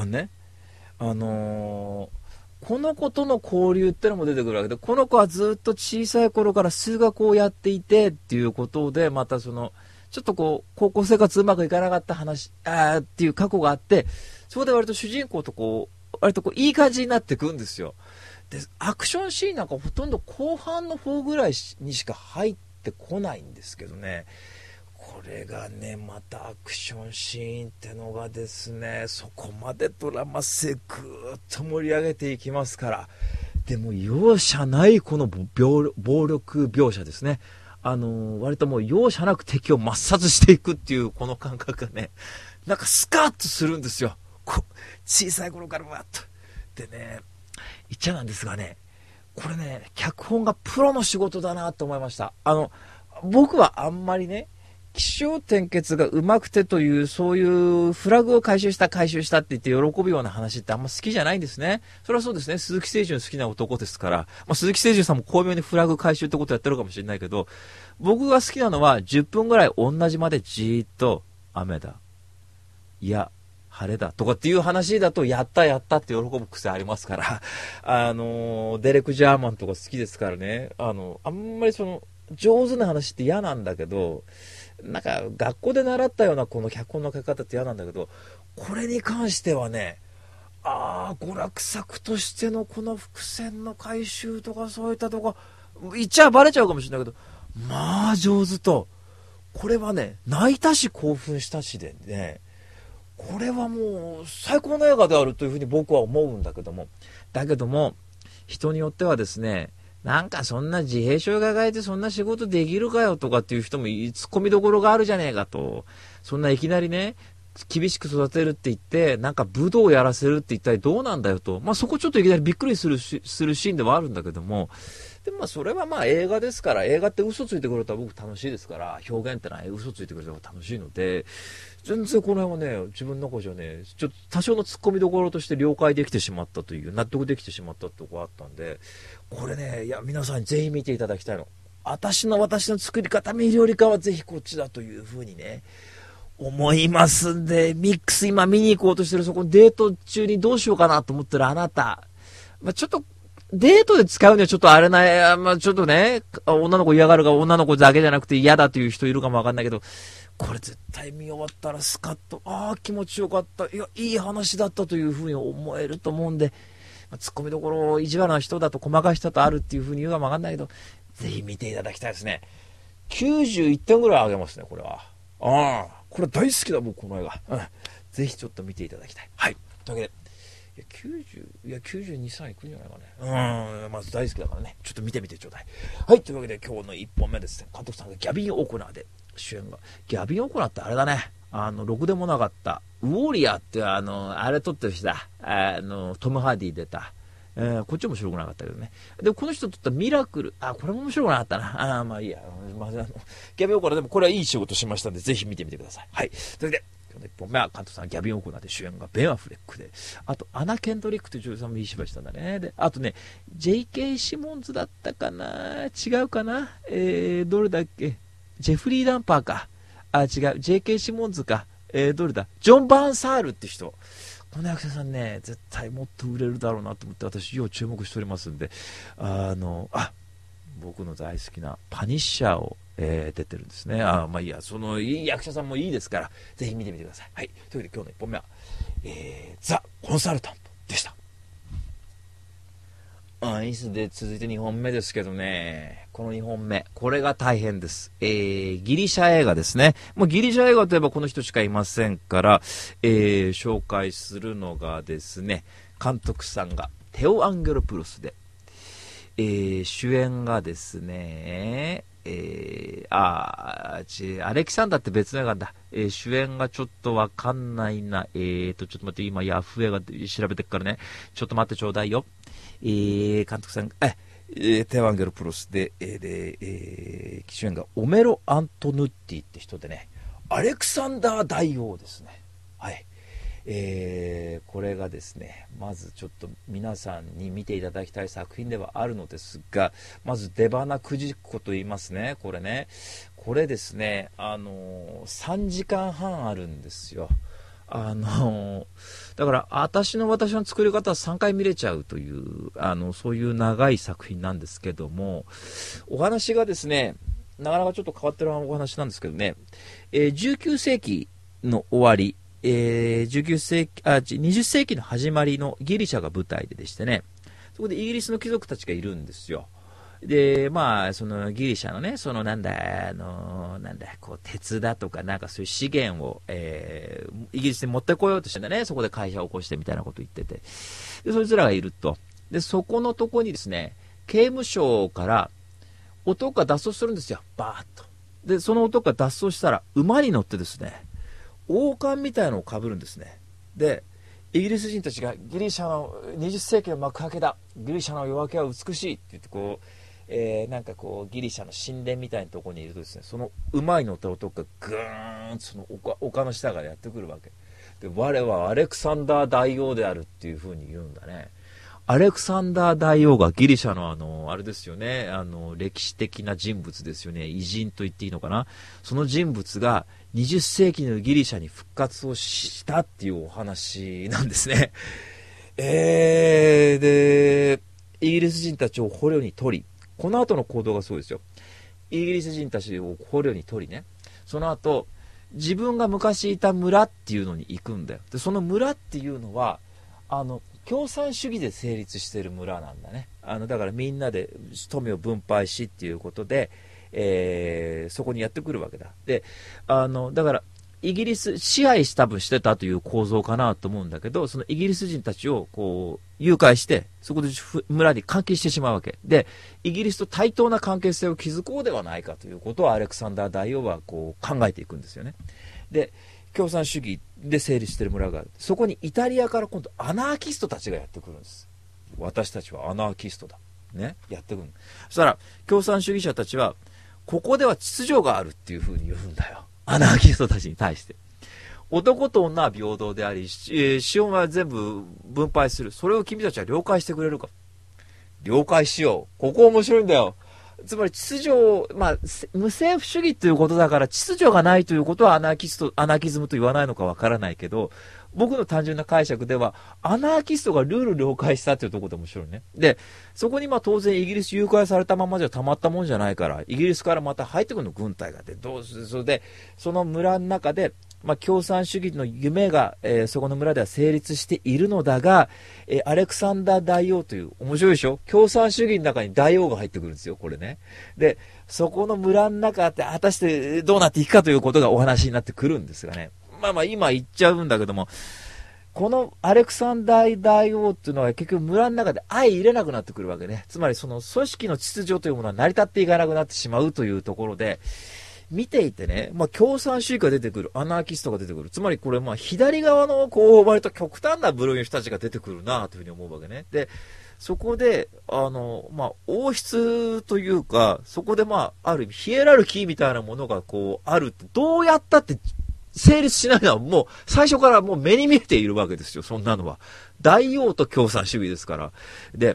の子との交流ってのも出てくるわけで、この子はずっと小さい頃から数学をやっていてっていうことで、またちょっとこう、高校生活うまくいかなかった話、っていう過去があって、そこで割と主人公と割といい感じになっていくんですよ。で、アクションシーンなんかほとんど後半の方ぐらいにしか入ってこないんですけどね。これがね、またアクションシーンってのがですね、そこまでドラマ性ぐーっと盛り上げていきますから。でも容赦ないこの暴力描写ですね。割ともう容赦なく敵を抹殺していくっていうこの感覚がね、なんかスカッとするんですよ。小さい頃からわっと。でね、言っちゃなんですがね、これね、脚本がプロの仕事だなと思いました。僕はあんまりね、 起承転結がうまくてという、そういうフラグを回収したって言って喜ぶような話ってあんま好きじゃないんですね。それはそうですね。鈴木誠純好きな男ですから、鈴木誠純さんも巧妙にフラグ回収ってことやってるかもしれないけど、僕が好きなのは10分ぐらい同じまでじーっと、雨だ。いや、晴れだ。とかっていう話だと、やったって喜ぶ癖ありますから、デレク・ジャーマンとか好きですからね。あんまり上手な話って嫌なんだけど、なんか学校で習ったようなこの脚本の書き方って嫌なんだけど、これに関してはね、娯楽作としてのこの伏線の回収とかそういったとこ、言っちゃバレちゃうかもしれないけど、まあ上手と、これはね、泣いたし興奮したしでね、これはもう最高の映画であるというふうに僕は思うんだけども、人によってはですね、なんかそんな自閉症が抱えてそんな仕事できるかよとかっていう人も突っ込みどころがあるじゃねえかと。そんないきなりね、厳しく育てるって言って、なんか武道をやらせるって一体どうなんだよと。そこちょっといきなりびっくりするシーンではあるんだけども、でもそれは映画ですから、映画って嘘ついてくれたら僕楽しいですから、表現ってのは嘘ついてくれたら楽しいので、全然この辺はね、自分の中じゃね、ちょっと多少の突っ込みどころとして了解できてしまったという、納得できてしまったってとこがあったんで、これね、いや、皆さんぜひ見ていただきたいの。私の作り方見るよりかはぜひこっちだというふうにね、思いますんで、ミックス今見に行こうとしてるそこデート中にどうしようかなと思ってるあなた、ちょっと、デートで使うにはちょっとあれない、ちょっとね、女の子嫌がるが女の子だけじゃなくて嫌だという人いるかもわかんないけど、これ絶対見終わったらスカッと、気持ちよかった、いや、いい話だったというふうに思えると思うんで、ツッコミどころ、意地悪な人だと細かい人とあるっていうふうに言うかもわかんないけど、ぜひ見ていただきたいですね。91点ぐらいあげますね、これは。これ大好きだ、僕、この映画。ぜひちょっと見ていただきたい。はい。というわけで、92、3いくんじゃないかね。まず大好きだからね。ちょっと見てみてちょうだい。はい。というわけで、今日の1本目ですね。監督さんがギャビン・オコナーで、主演が。ギャビン・オコナーってあれだね。ろくでもなかった。ウォーリアーってあれ撮ってる人だ。トム・ハーディ出た。こっち面白くなかったけどね。でもこの人撮ったミラクル。これも面白くなかったな。いいや。ギャビン・オコナーでもこれはいい仕事しましたんで、ぜひ見てみてください。はい。というわけで、今日の1本目は監督さんギャビン・オコナーで主演がベン・アフレックで、あとアナ・ケンドリックという女優さんもいい芝居したんだね。で、あとね、J.K. シモンズだったかな、違うかな、どれだっけ、ジェフリー・ダンパーか、違う、J.K. シモンズか、どれだ、ジョン・バーンサールって人、この役者さんね、絶対もっと売れるだろうなと思って私よう注目しておりますんで、僕の大好きなパニッシャーを出てるんですね。いいや、いい役者さんもいいですから、ぜひ見てみてください。はい。というわけで今日の1本目は、ザ・コンサルタントでした。いいですね。続いて2本目ですけどね、この2本目、これが大変です。ギリシャ映画ですね。もうギリシャ映画といえばこの人しかいませんから、紹介するのがですね、監督さんがテオ・アンゲロプロスで、主演がですね、アレキサンダーって別の映画だ。主演がちょっとわかんないな。ちょっと待って、今ヤフー映画で調べてっからね。ちょっと待ってちょうだいよ。監督さん、テオ・アンゲロプロスで、主演がオメロ・アントヌッティって人でね、アレクサンダー大王ですね。はい。これがですね、まずちょっと皆さんに見ていただきたい作品ではあるのですが、まず出花くじ子と言いますね。これですね、3時間半あるんですよ。だから私の作り方は3回見れちゃうという、そういう長い作品なんですけども、お話がですね、なかなかちょっと変わってるお話なんですけどね、19世紀の終わり、20世紀の始まりのギリシャが舞台でしてね、そこでイギリスの貴族たちがいるんですよ。で、そのギリシャのね、鉄だとか、なんかそういう資源を、イギリスに持ってこようとしてんだね、そこで会社を起こしてみたいなこと言ってて。で、そいつらがいると。で、そこのとこにですね、刑務所から男が脱走するんですよ、バーッと。で、その男が脱走したら、馬に乗ってですね、王冠みたいのを被るんですね。で、イギリス人たちがギリシャの20世紀の幕開けだ、ギリシャの夜明けは美しいって言ってなんかこうギリシャの神殿みたいなところにいるとですね、その馬に乗った男がぐーんとその丘の下からやってくるわけで、我はアレクサンダー大王であるっていう風に言うんだね。アレクサンダー大王がギリシャのあれですよね、歴史的な人物ですよね。偉人と言っていいのかな。その人物が20世紀のギリシャに復活をしたっていうお話なんですね。で、イギリス人たちを捕虜に取り、この後の行動がそうですよ。イギリス人たちを捕虜に取りね、その後、自分が昔いた村っていうのに行くんだよ。で、その村っていうのは、共産主義で成立している村なんだね。だからみんなで富を分配しっていうことで、そこにやってくるわけだ。で、だからイギリス支配多分してたという構造かなと思うんだけど、そのイギリス人たちをこう誘拐してそこで村に監禁してしまうわけで、イギリスと対等な関係性を築こうではないかということをアレクサンダー大王はこう考えていくんですよね。で、共産主義で成立している村がある。そこにイタリアから今度アナーキストたちがやってくるんです。私たちはアナーキストだね、やってくる。そしたら共産主義者たちはここでは秩序があるっていうふうに言うんだよ、アナーキストたちに対して。男と女は平等であり、資本は全部分配する。それを君たちは了解してくれるか。了解しよう。ここ面白いんだよ。つまり秩序を、無政府主義ということだから秩序がないということはアナーキズムと言わないのかわからないけど、僕の単純な解釈ではアナーキストがルール了解したというところで面白いね。で、そこに当然イギリス誘拐されたままじゃたまったもんじゃないから、イギリスからまた入ってくるの軍隊がで、それでその村の中で共産主義の夢が、そこの村では成立しているのだが、アレクサンダー大王という、面白いでしょ、共産主義の中に大王が入ってくるんですよ、これね。で、そこの村の中で果たしてどうなっていくかということがお話になってくるんですがね。今言っちゃうんだけども、このアレクサンダー大王っていうのは結局村の中で相入れなくなってくるわけね。つまりその組織の秩序というものは成り立っていかなくなってしまうというところで、見ていてね、共産主義が出てくる、アナーキストが出てくる。つまりこれ左側の割と極端な部類の人たちが出てくるなというふうに思うわけね。で、そこで、王室というか、そこである意味ヒエラルキーみたいなものがあるって、どうやったって成立しないのはもう最初からもう目に見えているわけですよ、そんなのは。大王と共産主義ですから。で、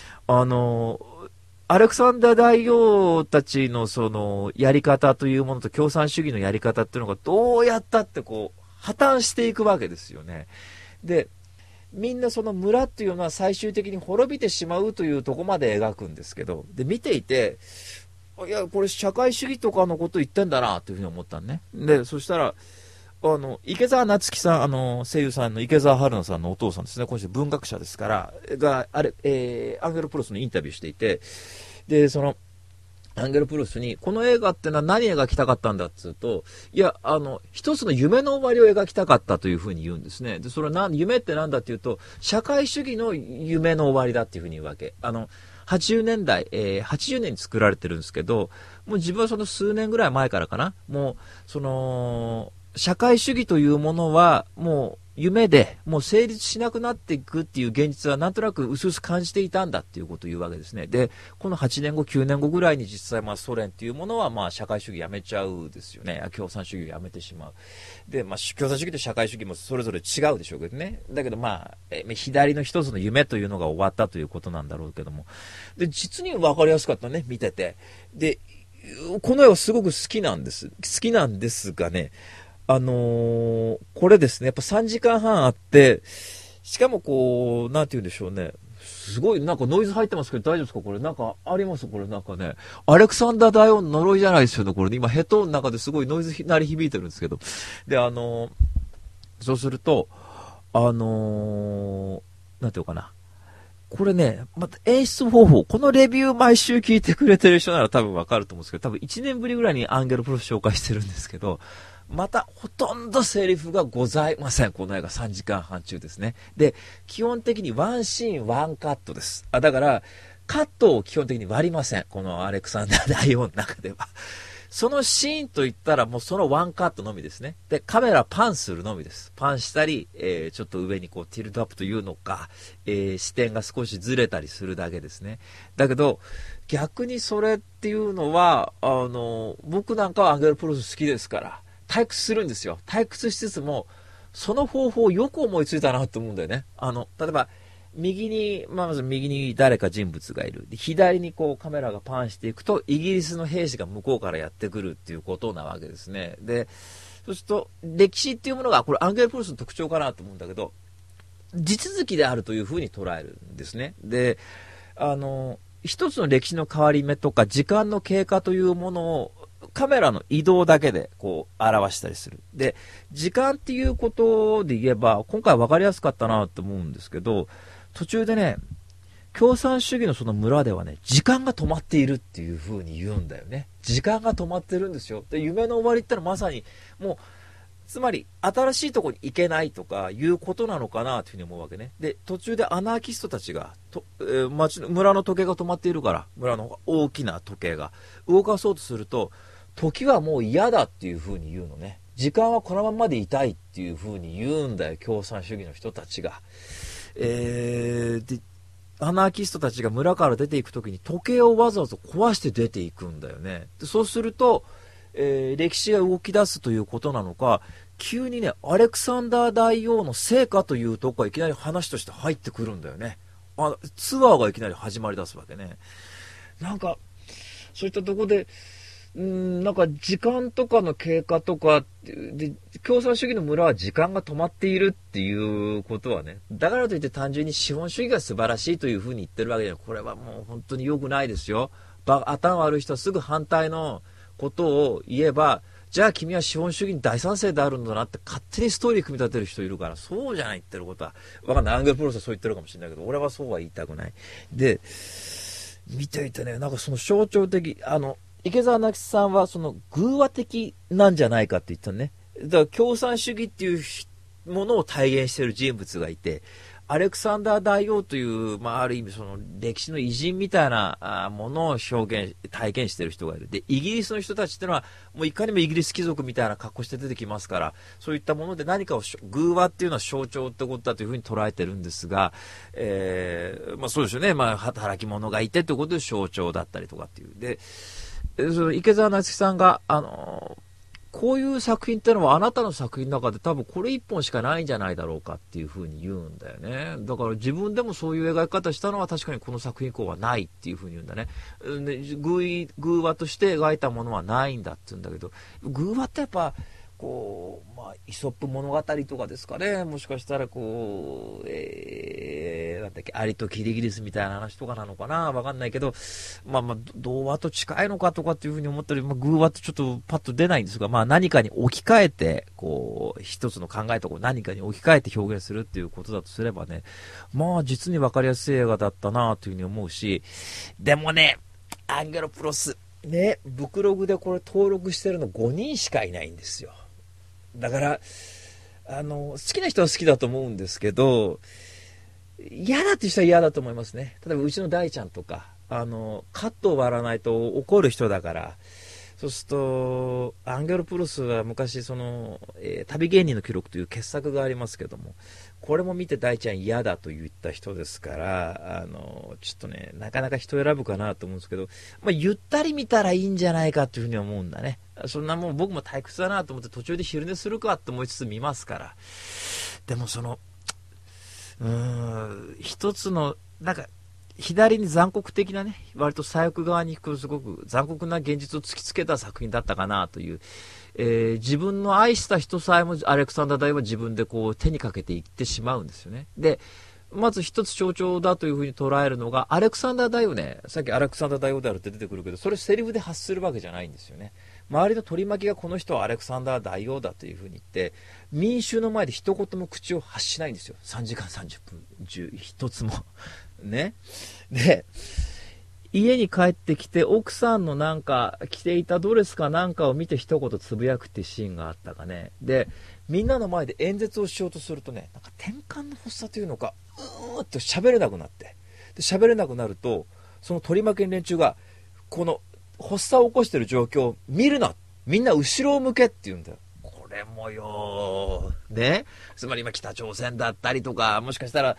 アレクサンダー大王たちのそのやり方というものと共産主義のやり方っていうのがどうやったって破綻していくわけですよね。で、みんなその村っていうのは最終的に滅びてしまうというところまで描くんですけど、で、見ていて、いや、これ社会主義とかのこと言ってんだなというふうに思ったんね。で、そしたら、池澤夏樹さん、声優さんの池澤春菜さんのお父さんですね、今週文学者ですから、アンゲルプロスのインタビューしていて、で、その、アンゲルプロスに、この映画ってのは何描きたかったんだっつうと、いや、一つの夢の終わりを描きたかったというふうに言うんですね。で、それは夢ってなんだっていうと、社会主義の夢の終わりだっていうふうに言うわけ。80年代、80年に作られてるんですけど、もう自分はその数年ぐらい前からかな、もう、その、社会主義というものはもう夢でもう成立しなくなっていくっていう現実はなんとなく薄々感じていたんだっていうことを言うわけですね。で、この8年後9年後ぐらいに実際ソ連っていうものは社会主義やめちゃうですよね。共産主義をやめてしまう。で、共産主義と社会主義もそれぞれ違うでしょうけどね。だけど左の一つの夢というのが終わったということなんだろうけども。で、実に分かりやすかったね、見てて。で、この絵はすごく好きなんですがね、これですね、やっぱ3時間半あって、しかもなんて言うんでしょうね、すごいなんかノイズ入ってますけど大丈夫ですか、これなんかありますこれなんかね、アレクサンダー大王の呪いじゃないですよね、これ、ね、今ヘッドホンの中ですごいノイズ鳴り響いてるんですけど、で、そうすると、なんていうかな、これね、また演出方法、このレビュー毎週聞いてくれてる人なら多分わかると思うんですけど、多分1年ぶりぐらいにアンゲルプロス紹介してるんですけど、またほとんどセリフがございません。この映画3時間半中ですね。で、基本的にワンシーンワンカットです。だから、カットを基本的に割りません。このアレクサンダー大王の中では。 そのシーンといったらもうそのワンカットのみですね。で、カメラパンするのみです。パンしたり、ちょっと上にこうティルトアップというのか、視点が少しずれたりするだけですね。だけど、逆にそれっていうのは、僕なんかはアンゲルプロス好きですから、退屈するんですよ。退屈しつつも、その方法をよく思いついたなと思うんだよね。例えば、まず右に誰か人物がいる。で、左にこうカメラがパンしていくと、イギリスの兵士が向こうからやってくるっていうことなわけですね。で、そうすると、歴史っていうものが、これアンゲルプロスの特徴かなと思うんだけど、地続きであるというふうに捉えるんですね。で、一つの歴史の変わり目とか、時間の経過というものを、カメラの移動だけでこう表したりする。で、時間っていうことで言えば、今回分かりやすかったなと思うんですけど、途中でね、共産主義のその村ではね、時間が止まっているっていう風に言うんだよね。時間が止まってるんですよ。で、夢の終わりってのはまさに、もう、つまり、新しいところに行けないとかいうことなのかなというふうに思うわけね。で、途中でアナーキストたちが、村の時計が止まっているから、村の大きな時計が動かそうとすると、時はもう嫌だっていうふうに言うのね。時間はこのままでいたいっていうふうに言うんだよ、共産主義の人たちが。で、アナーキストたちが村から出ていくときに時計をわざわざ壊して出ていくんだよね。で、そうすると、歴史が動き出すということなのか、急にね、アレクサンダー大王の成果というとこがいきなり話として入ってくるんだよね。ツアーがいきなり始まり出すわけね。なんか、そういったとこで、なんか時間とかの経過とかで、共産主義の村は時間が止まっているっていうことはね、だからといって単純に資本主義が素晴らしいというふうに言ってるわけでは、これはもう本当に良くないですよ。頭悪い人はすぐ反対のことを言えば、じゃあ君は資本主義に大賛成であるんだなって勝手にストーリー組み立てる人いるから、そうじゃないってることはわかんない。アンゲルプロスはそう言ってるかもしれないけど、俺はそうは言いたくない。で、見ていてね、なんかその象徴的、池澤夏さんはその偶話的なんじゃないかって言ったね。だから共産主義っていうものを体現している人物がいて、アレクサンダー大王という、ある意味その歴史の偉人みたいなものを体現している人がいる。で、イギリスの人たちっていうのは、もういかにもイギリス貴族みたいな格好して出てきますから、そういったもので何かを、偶話っていうのは象徴ってことだというふうに捉えてるんですが、そうですよね。働き者がいてということで象徴だったりとかっていう。で、その池澤夏樹さんが、こういう作品ってのはあなたの作品の中で多分これ一本しかないんじゃないだろうかっていうふうに言うんだよね。だから自分でもそういう描き方したのは確かにこの作品以降はないっていうふうに言うんだね。偶話として描いたものはないんだって言うんだけど、偶話ってやっぱこう、イソップ物語とかですかね。もしかしたらこう、なんだっけ、アリとキリギリスみたいな話とかなのかな、わかんないけど、童話と近いのかとかっていうふうに思ったり、偶話ってちょっとパッと出ないんですが、何かに置き換えて、こう、一つの考えとこう何かに置き換えて表現するっていうことだとすればね、実にわかりやすい映画だったなというふうに思うし、でもね、アンゲロプロス、ね、ブクログでこれ登録してるの5人しかいないんですよ。だから好きな人は好きだと思うんですけど、嫌だっていう人は嫌だと思いますね。例えばうちの大ちゃんとかカットを割らないと怒る人だから、そうするとアンゲロプロスは昔その、旅芸人の記録という傑作がありますけども、これも見て大ちゃん嫌だと言った人ですから、ちょっとね、なかなか人選ぶかなと思うんですけど、ゆったり見たらいいんじゃないかというふうに思うんだね。そんなもん僕も退屈だなと思って途中で昼寝するかって思いつつ見ますから。でもその、一つの、なんか、左に残酷的なね、割と左翼側に行くすごく残酷な現実を突きつけた作品だったかなという、自分の愛した人さえもアレクサンダー大王は自分でこう手にかけていってしまうんですよね。で、まず一つ象徴だというふうに捉えるのが、アレクサンダー大王ね、さっきアレクサンダー大王であるって出てくるけど、それセリフで発するわけじゃないんですよね。周りの取り巻きがこの人はアレクサンダー大王だというふうに言って、民衆の前で一言も口を発しないんですよ。3時間30分中一つもね。で、家に帰ってきて奥さんのなんか着ていたドレスかなんかを見て一言つぶやくってシーンがあったかね。で、みんなの前で演説をしようとするとね、なんか転換の発作というのか、うーっと喋れなくなって、で喋れなくなると、その取り巻きの連中がこの発作を起こしてる状況を見るな。みんな後ろを向けって言うんだよ。これもよね。つまり今北朝鮮だったりとか、もしかしたら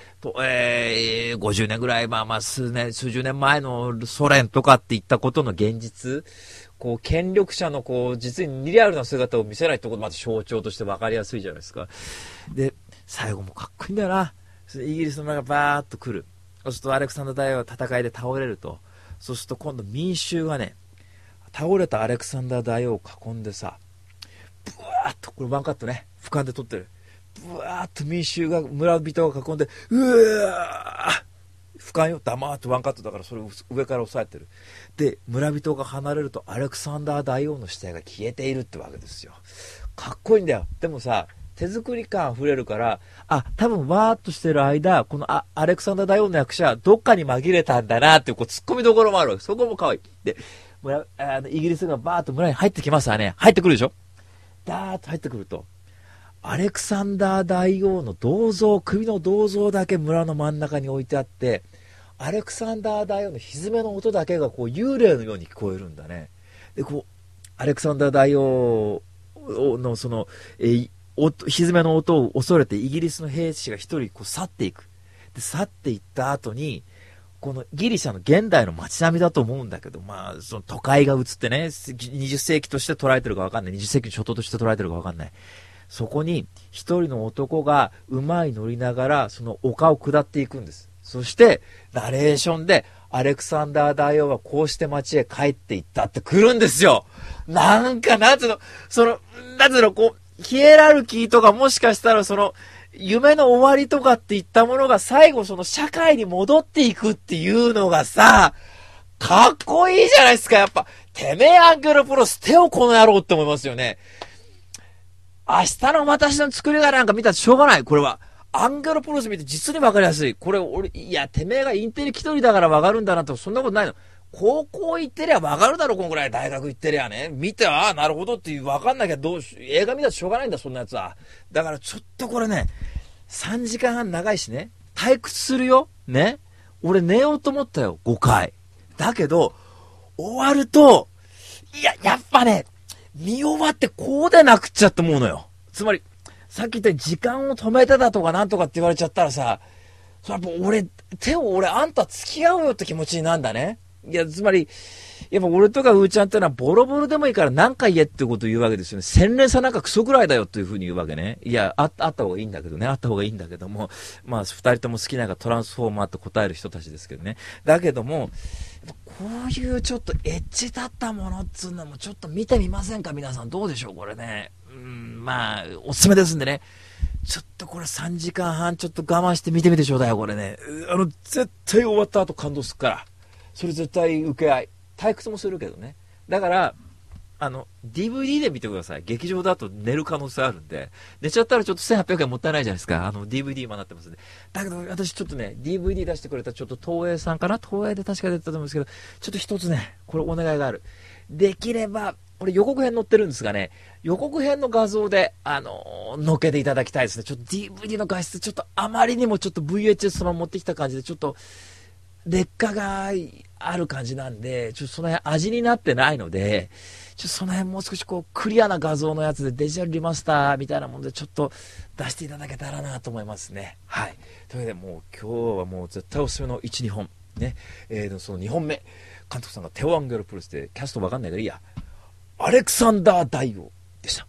50年ぐらい、数十年前のソ連とかっていったことの現実、こう権力者のこう実にリアルな姿を見せないところまず象徴として分かりやすいじゃないですか。で最後もかっこいいんだよな。イギリスの村がバーッと来る。そうするとアレクサンダー大王は戦いで倒れると。そうすると今度民衆がね、倒れたアレクサンダー大王を囲んでさ、ブワーッと、これワンカットね、俯瞰で撮ってる。ブワーッと民衆が、村人が囲んで、うわー、俯瞰よ、黙ってワンカットだからそれを上から押さえてる。で村人が離れるとアレクサンダー大王の死体が消えているってわけですよ。かっこいいんだよ。でもさ、手作り感あふれるから、多分わーっとしてる間、このアレクサンダー大王の役者どっかに紛れたんだなっていう、こう突っ込みどころもあるわけ。そこも可愛い。でイギリスがバーッと村に入ってきますわね。入ってくるでしょ。ダーッと入ってくると、アレクサンダー大王の銅像、首の銅像だけ村の真ん中に置いてあって、アレクサンダー大王の蹄の音だけがこう幽霊のように聞こえるんだね。でこうアレクサンダー大王のその、蹄の音を恐れてイギリスの兵士が一人こう去っていく。で去っていった後に、このギリシャの現代の街並みだと思うんだけど、その都会が映ってね、20世紀として捉えてるか分かんない、20世紀の初頭として捉えてるか分かんない。そこに一人の男が馬に乗りながらその丘を下っていくんです。そしてナレーションでアレクサンダー大王はこうして街へ帰っていったって来るんですよ。なんかなんつうの、こうヒエラルキーとか、もしかしたらその夢の終わりとかっていったものが最後その社会に戻っていくっていうのがさ、かっこいいじゃないですか。やっぱてめえアンゲロプロス手をこの野郎って思いますよね。明日の私の作りがなんか見たらしょうがない。これはアンゲロプロス見て実に分かりやすい。これ俺、いやてめえがインテリ気取りだから分かるんだなと、そんなことないの。高校行ってりゃ分かるだろ、このくらい。大学行ってりゃね。見ては、なるほどっていう、分かんなきゃ映画見たらしょうがないんだ、そんなやつは。だからちょっとこれね、3時間半長いしね、退屈するよ。ね。俺寝ようと思ったよ、5回。だけど、終わると、やっぱね、見終わってこうでなくっちゃって思うのよ。つまり、さっき言ったように時間を止めてたとかなんとかって言われちゃったらさ、それやっぱ俺、あんた付き合うよって気持ちになんだね。つまり、やっぱ俺とかうーちゃんってのはボロボロでもいいから何回言えってことを言うわけですよね。洗練さなんかクソぐらいだよっていう風に言うわけね。あった方がいいんだけどね。あった方がいいんだけども、二人とも好きなのがトランスフォーマーと答える人たちですけどね。だけども、こういうちょっとエッジ立ったものっつうのもちょっと見てみませんか、皆さん。どうでしょうこれね。おすすめですんでね。ちょっとこれ3時間半ちょっと我慢して見てみてちょうだいよ、これね。絶対終わった後感動すっから。それ絶対受け合い。退屈もするけどね。だから、DVD で見てください。劇場だと寝る可能性あるんで。寝ちゃったらちょっと1800円もったいないじゃないですか。DVD 今なってますんで。だけど私ちょっとね、DVD 出してくれたちょっと東映さんかな、東映で確か出てたと思うんですけど、ちょっと一つね、これお願いがある。できれば、俺予告編載ってるんですがね、予告編の画像で、載っけていただきたいですね。ちょっと DVD の画質、ちょっとあまりにもちょっと VHS そのまま持ってきた感じで、ちょっと、劣化がある感じなんで、ちょっとその辺味になってないので、その辺もう少しこうクリアな画像のやつでデジタルリマスターみたいなものでちょっと出していただけたらなと思いますね。はい。というわけでもう今日はもう絶対おすすめの1、2本。ね。その2本目。監督さんがテオアンゲロプロスでキャストわかんないからいいや。アレクサンダー大王でした。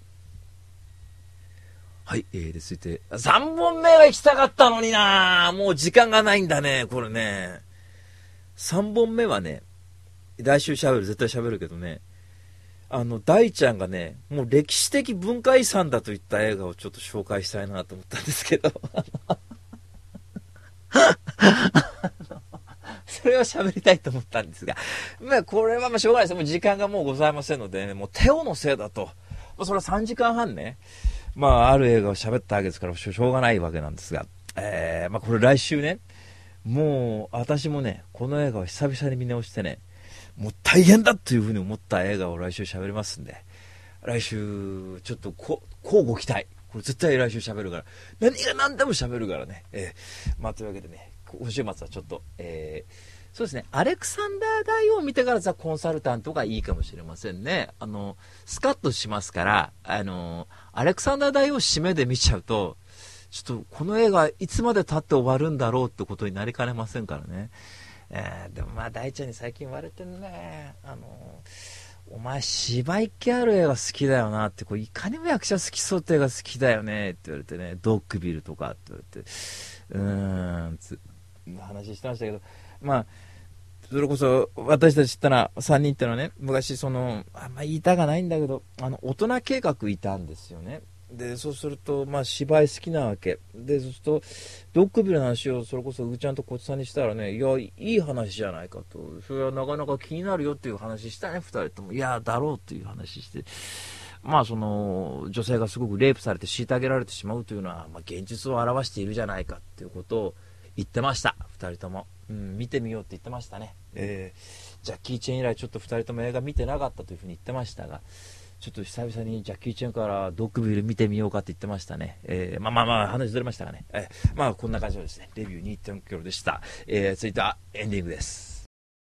はい。で、続いて、3本目は行きたかったのにな、もう時間がないんだね、これね。3本目はね、来週絶対喋るけどね、大ちゃんがね、もう歴史的文化遺産だといった映画をちょっと紹介したいなと思ったんですけど、それを喋りたいと思ったんですが、これはしょうがないです。もう時間がもうございませんので、ね、もうテオのせいだと。それは3時間半ね、ある映画を喋ったわけですから、しょうがないわけなんですが、これ来週ね、もう私もね、この映画を久々に見直してね、もう大変だというふうに思った映画を来週喋りますんで、来週ちょっとこうご期待。これ絶対来週喋るから、何が何でも喋るからね。というわけでね、 今週末はちょっと、そうですね、アレクサンダー大王を見てからザ・コンサルタントがいいかもしれませんね。スカッとしますから、アレクサンダー大王締めで見ちゃうと、ちょっとこの映画いつまで経って終わるんだろうってことになりかねませんからね。でもまあ大ちゃんに最近言われてるね、お前芝居っ気ある映画好きだよなって、こういかにも役者好きそうって映画好きだよねって言われてね、ドッグビルとかって言われて話してましたけど、まあそれこそ私たちってのは3人ってのはね、昔あんま言いたがないんだけど、大人計画いたんですよね。でそうすると、まあ、芝居好きなわけで、そうするとドッグビルの話をそれこそうーちゃんとこつさんにしたらね、いやいい話じゃないかと、それはなかなか気になるよっていう話したね、2人とも。いやだろうっていう話して、まあ女性がすごくレイプされて虐げられてしまうというのは、まあ、現実を表しているじゃないかっていうことを言ってました、2人とも。見てみようって言ってましたね。ジャッキー・チェン以来ちょっと2人とも映画見てなかったというふうに言ってましたが、ちょっと久々にジャッキー・チェンからドッグビル見てみようかって言ってましたね。まあ話ずれましたがね、まあこんな感じのですね、レビュー 2.5 キロでした。続いてはエンディングです。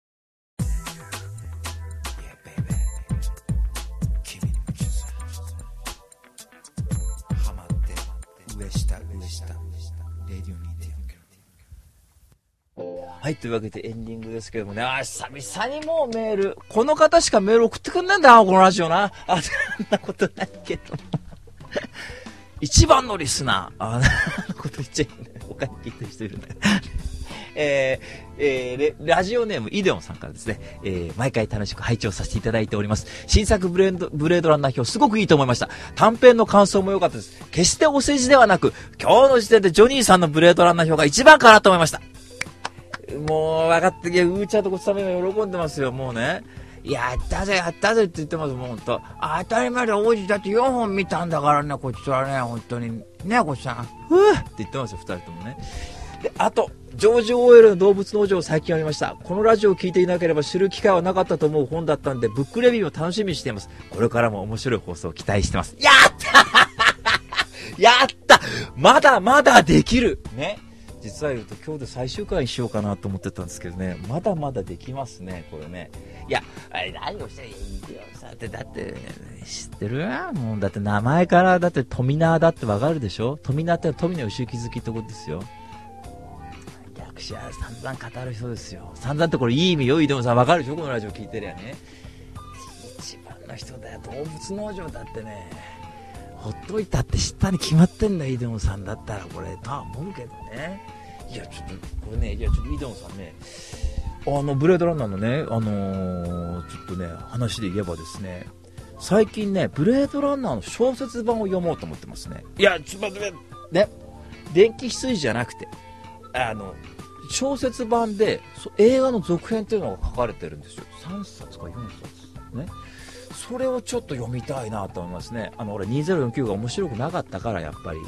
はい、というわけでエンディングですけどもね、久々にもうメール、この方しかメール送ってくんないんだな、このラジオな。そんなことないけど。一番のリスナー。そんなこと言っちゃいけない。他に聞いてる人いるんだよ。ラジオネームイデオンさんからですね、毎回楽しく拝聴させていただいております。新作ブレードランナー表すごくいいと思いました。短編の感想も良かったです。決してお世辞ではなく、今日の時点でジョニーさんのブレードランナー表が一番かなと思いました。もう分かってきて、うーちゃんとこっちさんが喜んでますよ。もうね、やったぜって言ってます。もうほんと当たり前で王子だって4本見たんだからね、こっちはね、本当にね、こっちさんふーって言ってますよ、2人ともね。で、あとジョージ・オーエルの動物農場を最近読みました。このラジオを聞いていなければ知る機会はなかったと思う本だったんで、ブックレビューを楽しみにしています。これからも面白い放送を期待してます。やったやったまだまだできるね。実は言うと今日で最終回にしようかなと思ってたんですけどね、まだまだできますね、これね。いや、何をしていいよさって、だって知ってる？もうだって名前からだって富永だってわかるでしょ。富永って富の牛木好きってことですよ。役者散々語る人ですよ。散々ってこれいい意味よ、いでもさんわかるでしょ、このラジオ聞いてるやね。一番の人だよ、動物農場だってね、ほっといたって知ったに決まってんだ、イデオンさんだったらこれとは思うけどね。いやちょっとこれね、いやちょっとイデオンさんね、ブレードランナーのね、ちょっとね話で言えばですね、最近ねブレードランナーの小説版を読もうと思ってますね。いやちょっと待ってね、電気羊じゃなくて小説版で映画の続編っていうのが書かれてるんですよ。3冊か4冊ね。それをちょっと読みたいなと思いますね。俺2049が面白くなかったから、やっぱり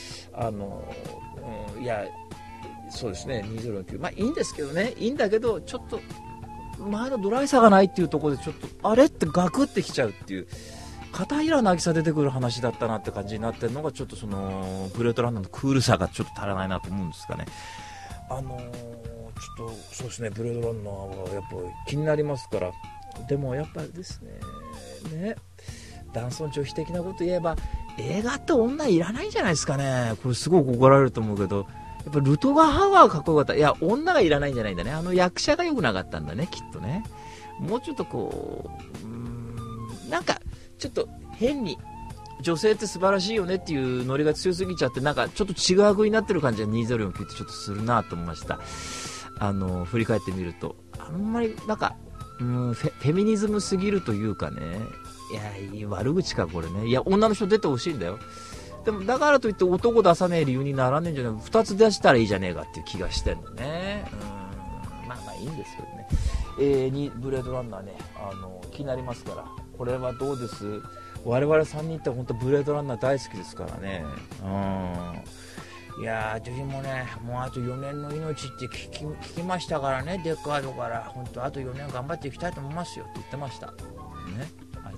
いやそうですね、2049まあいいんですけどね、いいんだけど、ちょっと前のドライさがないっていうところでちょっとあれってガクってきちゃうっていう、片平渚出てくる話だったなって感じになってるのが、ちょっとブレードランナーのクールさがちょっと足らないなと思うんですかね。ちょっとそうですね、ブレードランナーはやっぱり気になりますから。でもやっぱりですね、男尊女卑的なこと言えば映画って女いらないんじゃないですかね。これすごく怒られると思うけど、やっぱルトガー・ハワーかっこよかった。いや女がいらないんじゃないんだね、役者が良くなかったんだね、きっとね。もうちょっとこうなんかちょっと変に女性って素晴らしいよねっていうノリが強すぎちゃって、なんかちょっとちぐはぐになってる感じが2049ってちょっとするなと思いました。振り返ってみるとあんまりなんかフェミニズムすぎるというかね。いや悪口かこれね。いや女の人出てほしいんだよ。でもだからといって男出さねえ理由にならねえんじゃない。2つ出したらいいじゃねえかっていう気がしてんのね。まあいいんですけどね。ブレードランナーね、気になりますから。これはどうです？我々3人って本当ブレードランナー大好きですからね。いや私もね、もうあと4年の命って聞きましたからね、デッカードから。本当あと4年頑張っていきたいと思いますよって言ってましたね。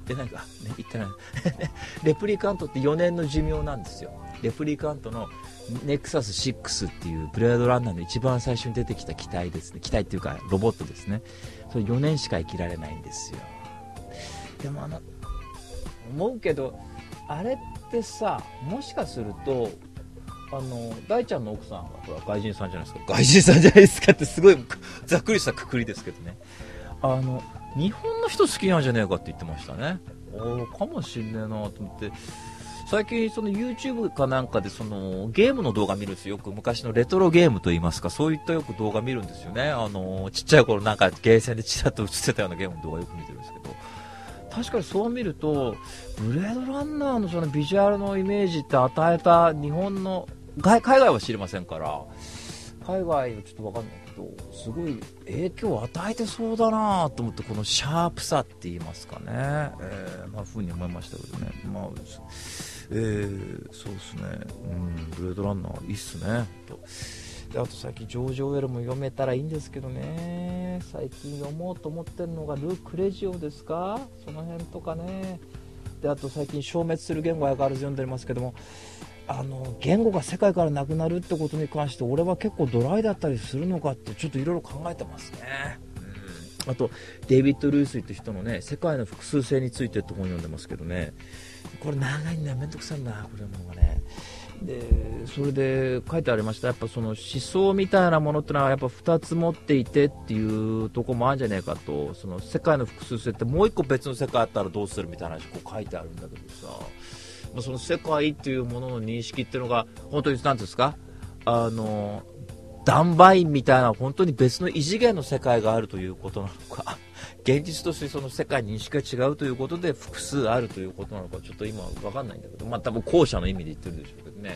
ってないか、ね、言ってないレプリカントって4年の寿命なんですよ。レプリカントのネクサス6っていうブレードランナーの一番最初に出てきた機体ですね。機体っていうかロボットですね。それ4年しか生きられないんですよ。でも思うけど、あれってさ、もしかすると大ちゃんの奥さんがほら外人さんじゃないですか。外人さんじゃないですかってすごいざっくりしたくくりですけどね。日本の人好きなんじゃねえかって言ってましたね。かもしんねえなと思って。最近その YouTube かなんかでそのゲームの動画見るんですよ。よく昔のレトロゲームといいますか、そういったよく動画見るんですよね。ちっちゃい頃なんかゲーセンでちらっと映ってたようなゲームの動画よく見てるんですけど、確かにそう見るとブレードランナーのそのビジュアルのイメージって与えた日本の海外は知りませんから、海外はちょっと分かんないけど、すごい影響を与えてそうだなと思って、このシャープさって言いますかね、ふうに思いましたけどね。そうですね、ブレードランナーいいっすねと。であと最近ジョージ・オーウェルも読めたらいいんですけどね。最近読もうと思ってるのがルーク・レジオですか、その辺とかね。であと最近消滅する言語は相変わらず読んでますけども、言語が世界からなくなるってことに関して俺は結構ドライだったりするのかってちょっといろいろ考えてますね。あとデイビッド・ルースイって人のね、世界の複数性についてって本読んでますけどね、これ長いんだよ、めんどくさいんだこれもね。でそれで書いてありました。やっぱその思想みたいなものってのはやっぱ2つ持っていてっていうところもあるんじゃないかと。その世界の複数性ってもう一個別の世界あったらどうするみたいな話こう書いてあるんだけどさ、その世界っていうものの認識っていうのが本当に何ですか、ダンバインみたいな本当に別の異次元の世界があるということなのか、現実としてその世界認識が違うということで複数あるということなのか、ちょっと今分かんないんだけど、多分後者の意味で言ってるでしょうけどね。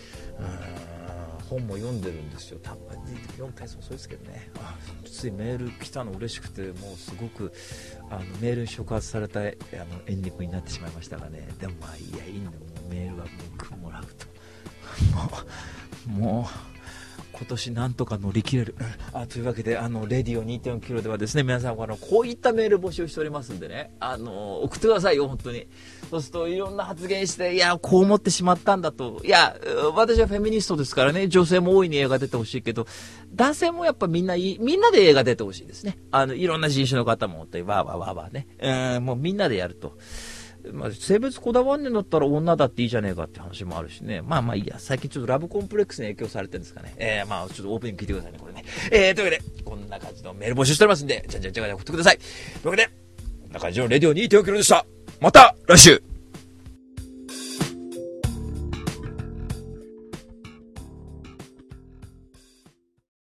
本も読んでるんですよ。多分読むペースもそうですけどね。ついメール来たの嬉しくて、もうすごくメールに触発されたエンディングになってしまいましたがね。でもいいんだ、もうメールはもらうともう今年なんとか乗り切れる。というわけでレディオ 2.4 キロではですね、皆さんこういったメール募集しておりますんでね、送ってくださいよ本当に。そうするといろんな発言して、いやこう思ってしまったんだと。いや私はフェミニストですからね、女性も大いに映画出てほしいけど、男性もやっぱみんなで映画出てほしいですね。いろんな人種の方もってわーね、もうみんなでやると。性別こだわんねんだったら女だっていいじゃねえかって話もあるしね。いいや。最近ちょっとラブコンプレックスに影響されてるんですかね。ちょっとオープニング聞いてくださいね、これね。というわけで、こんな感じのメール募集しておりますんで、じゃあ送ってください。というわけで、こんな感じのレディオ 2.4 キロでした。また来週。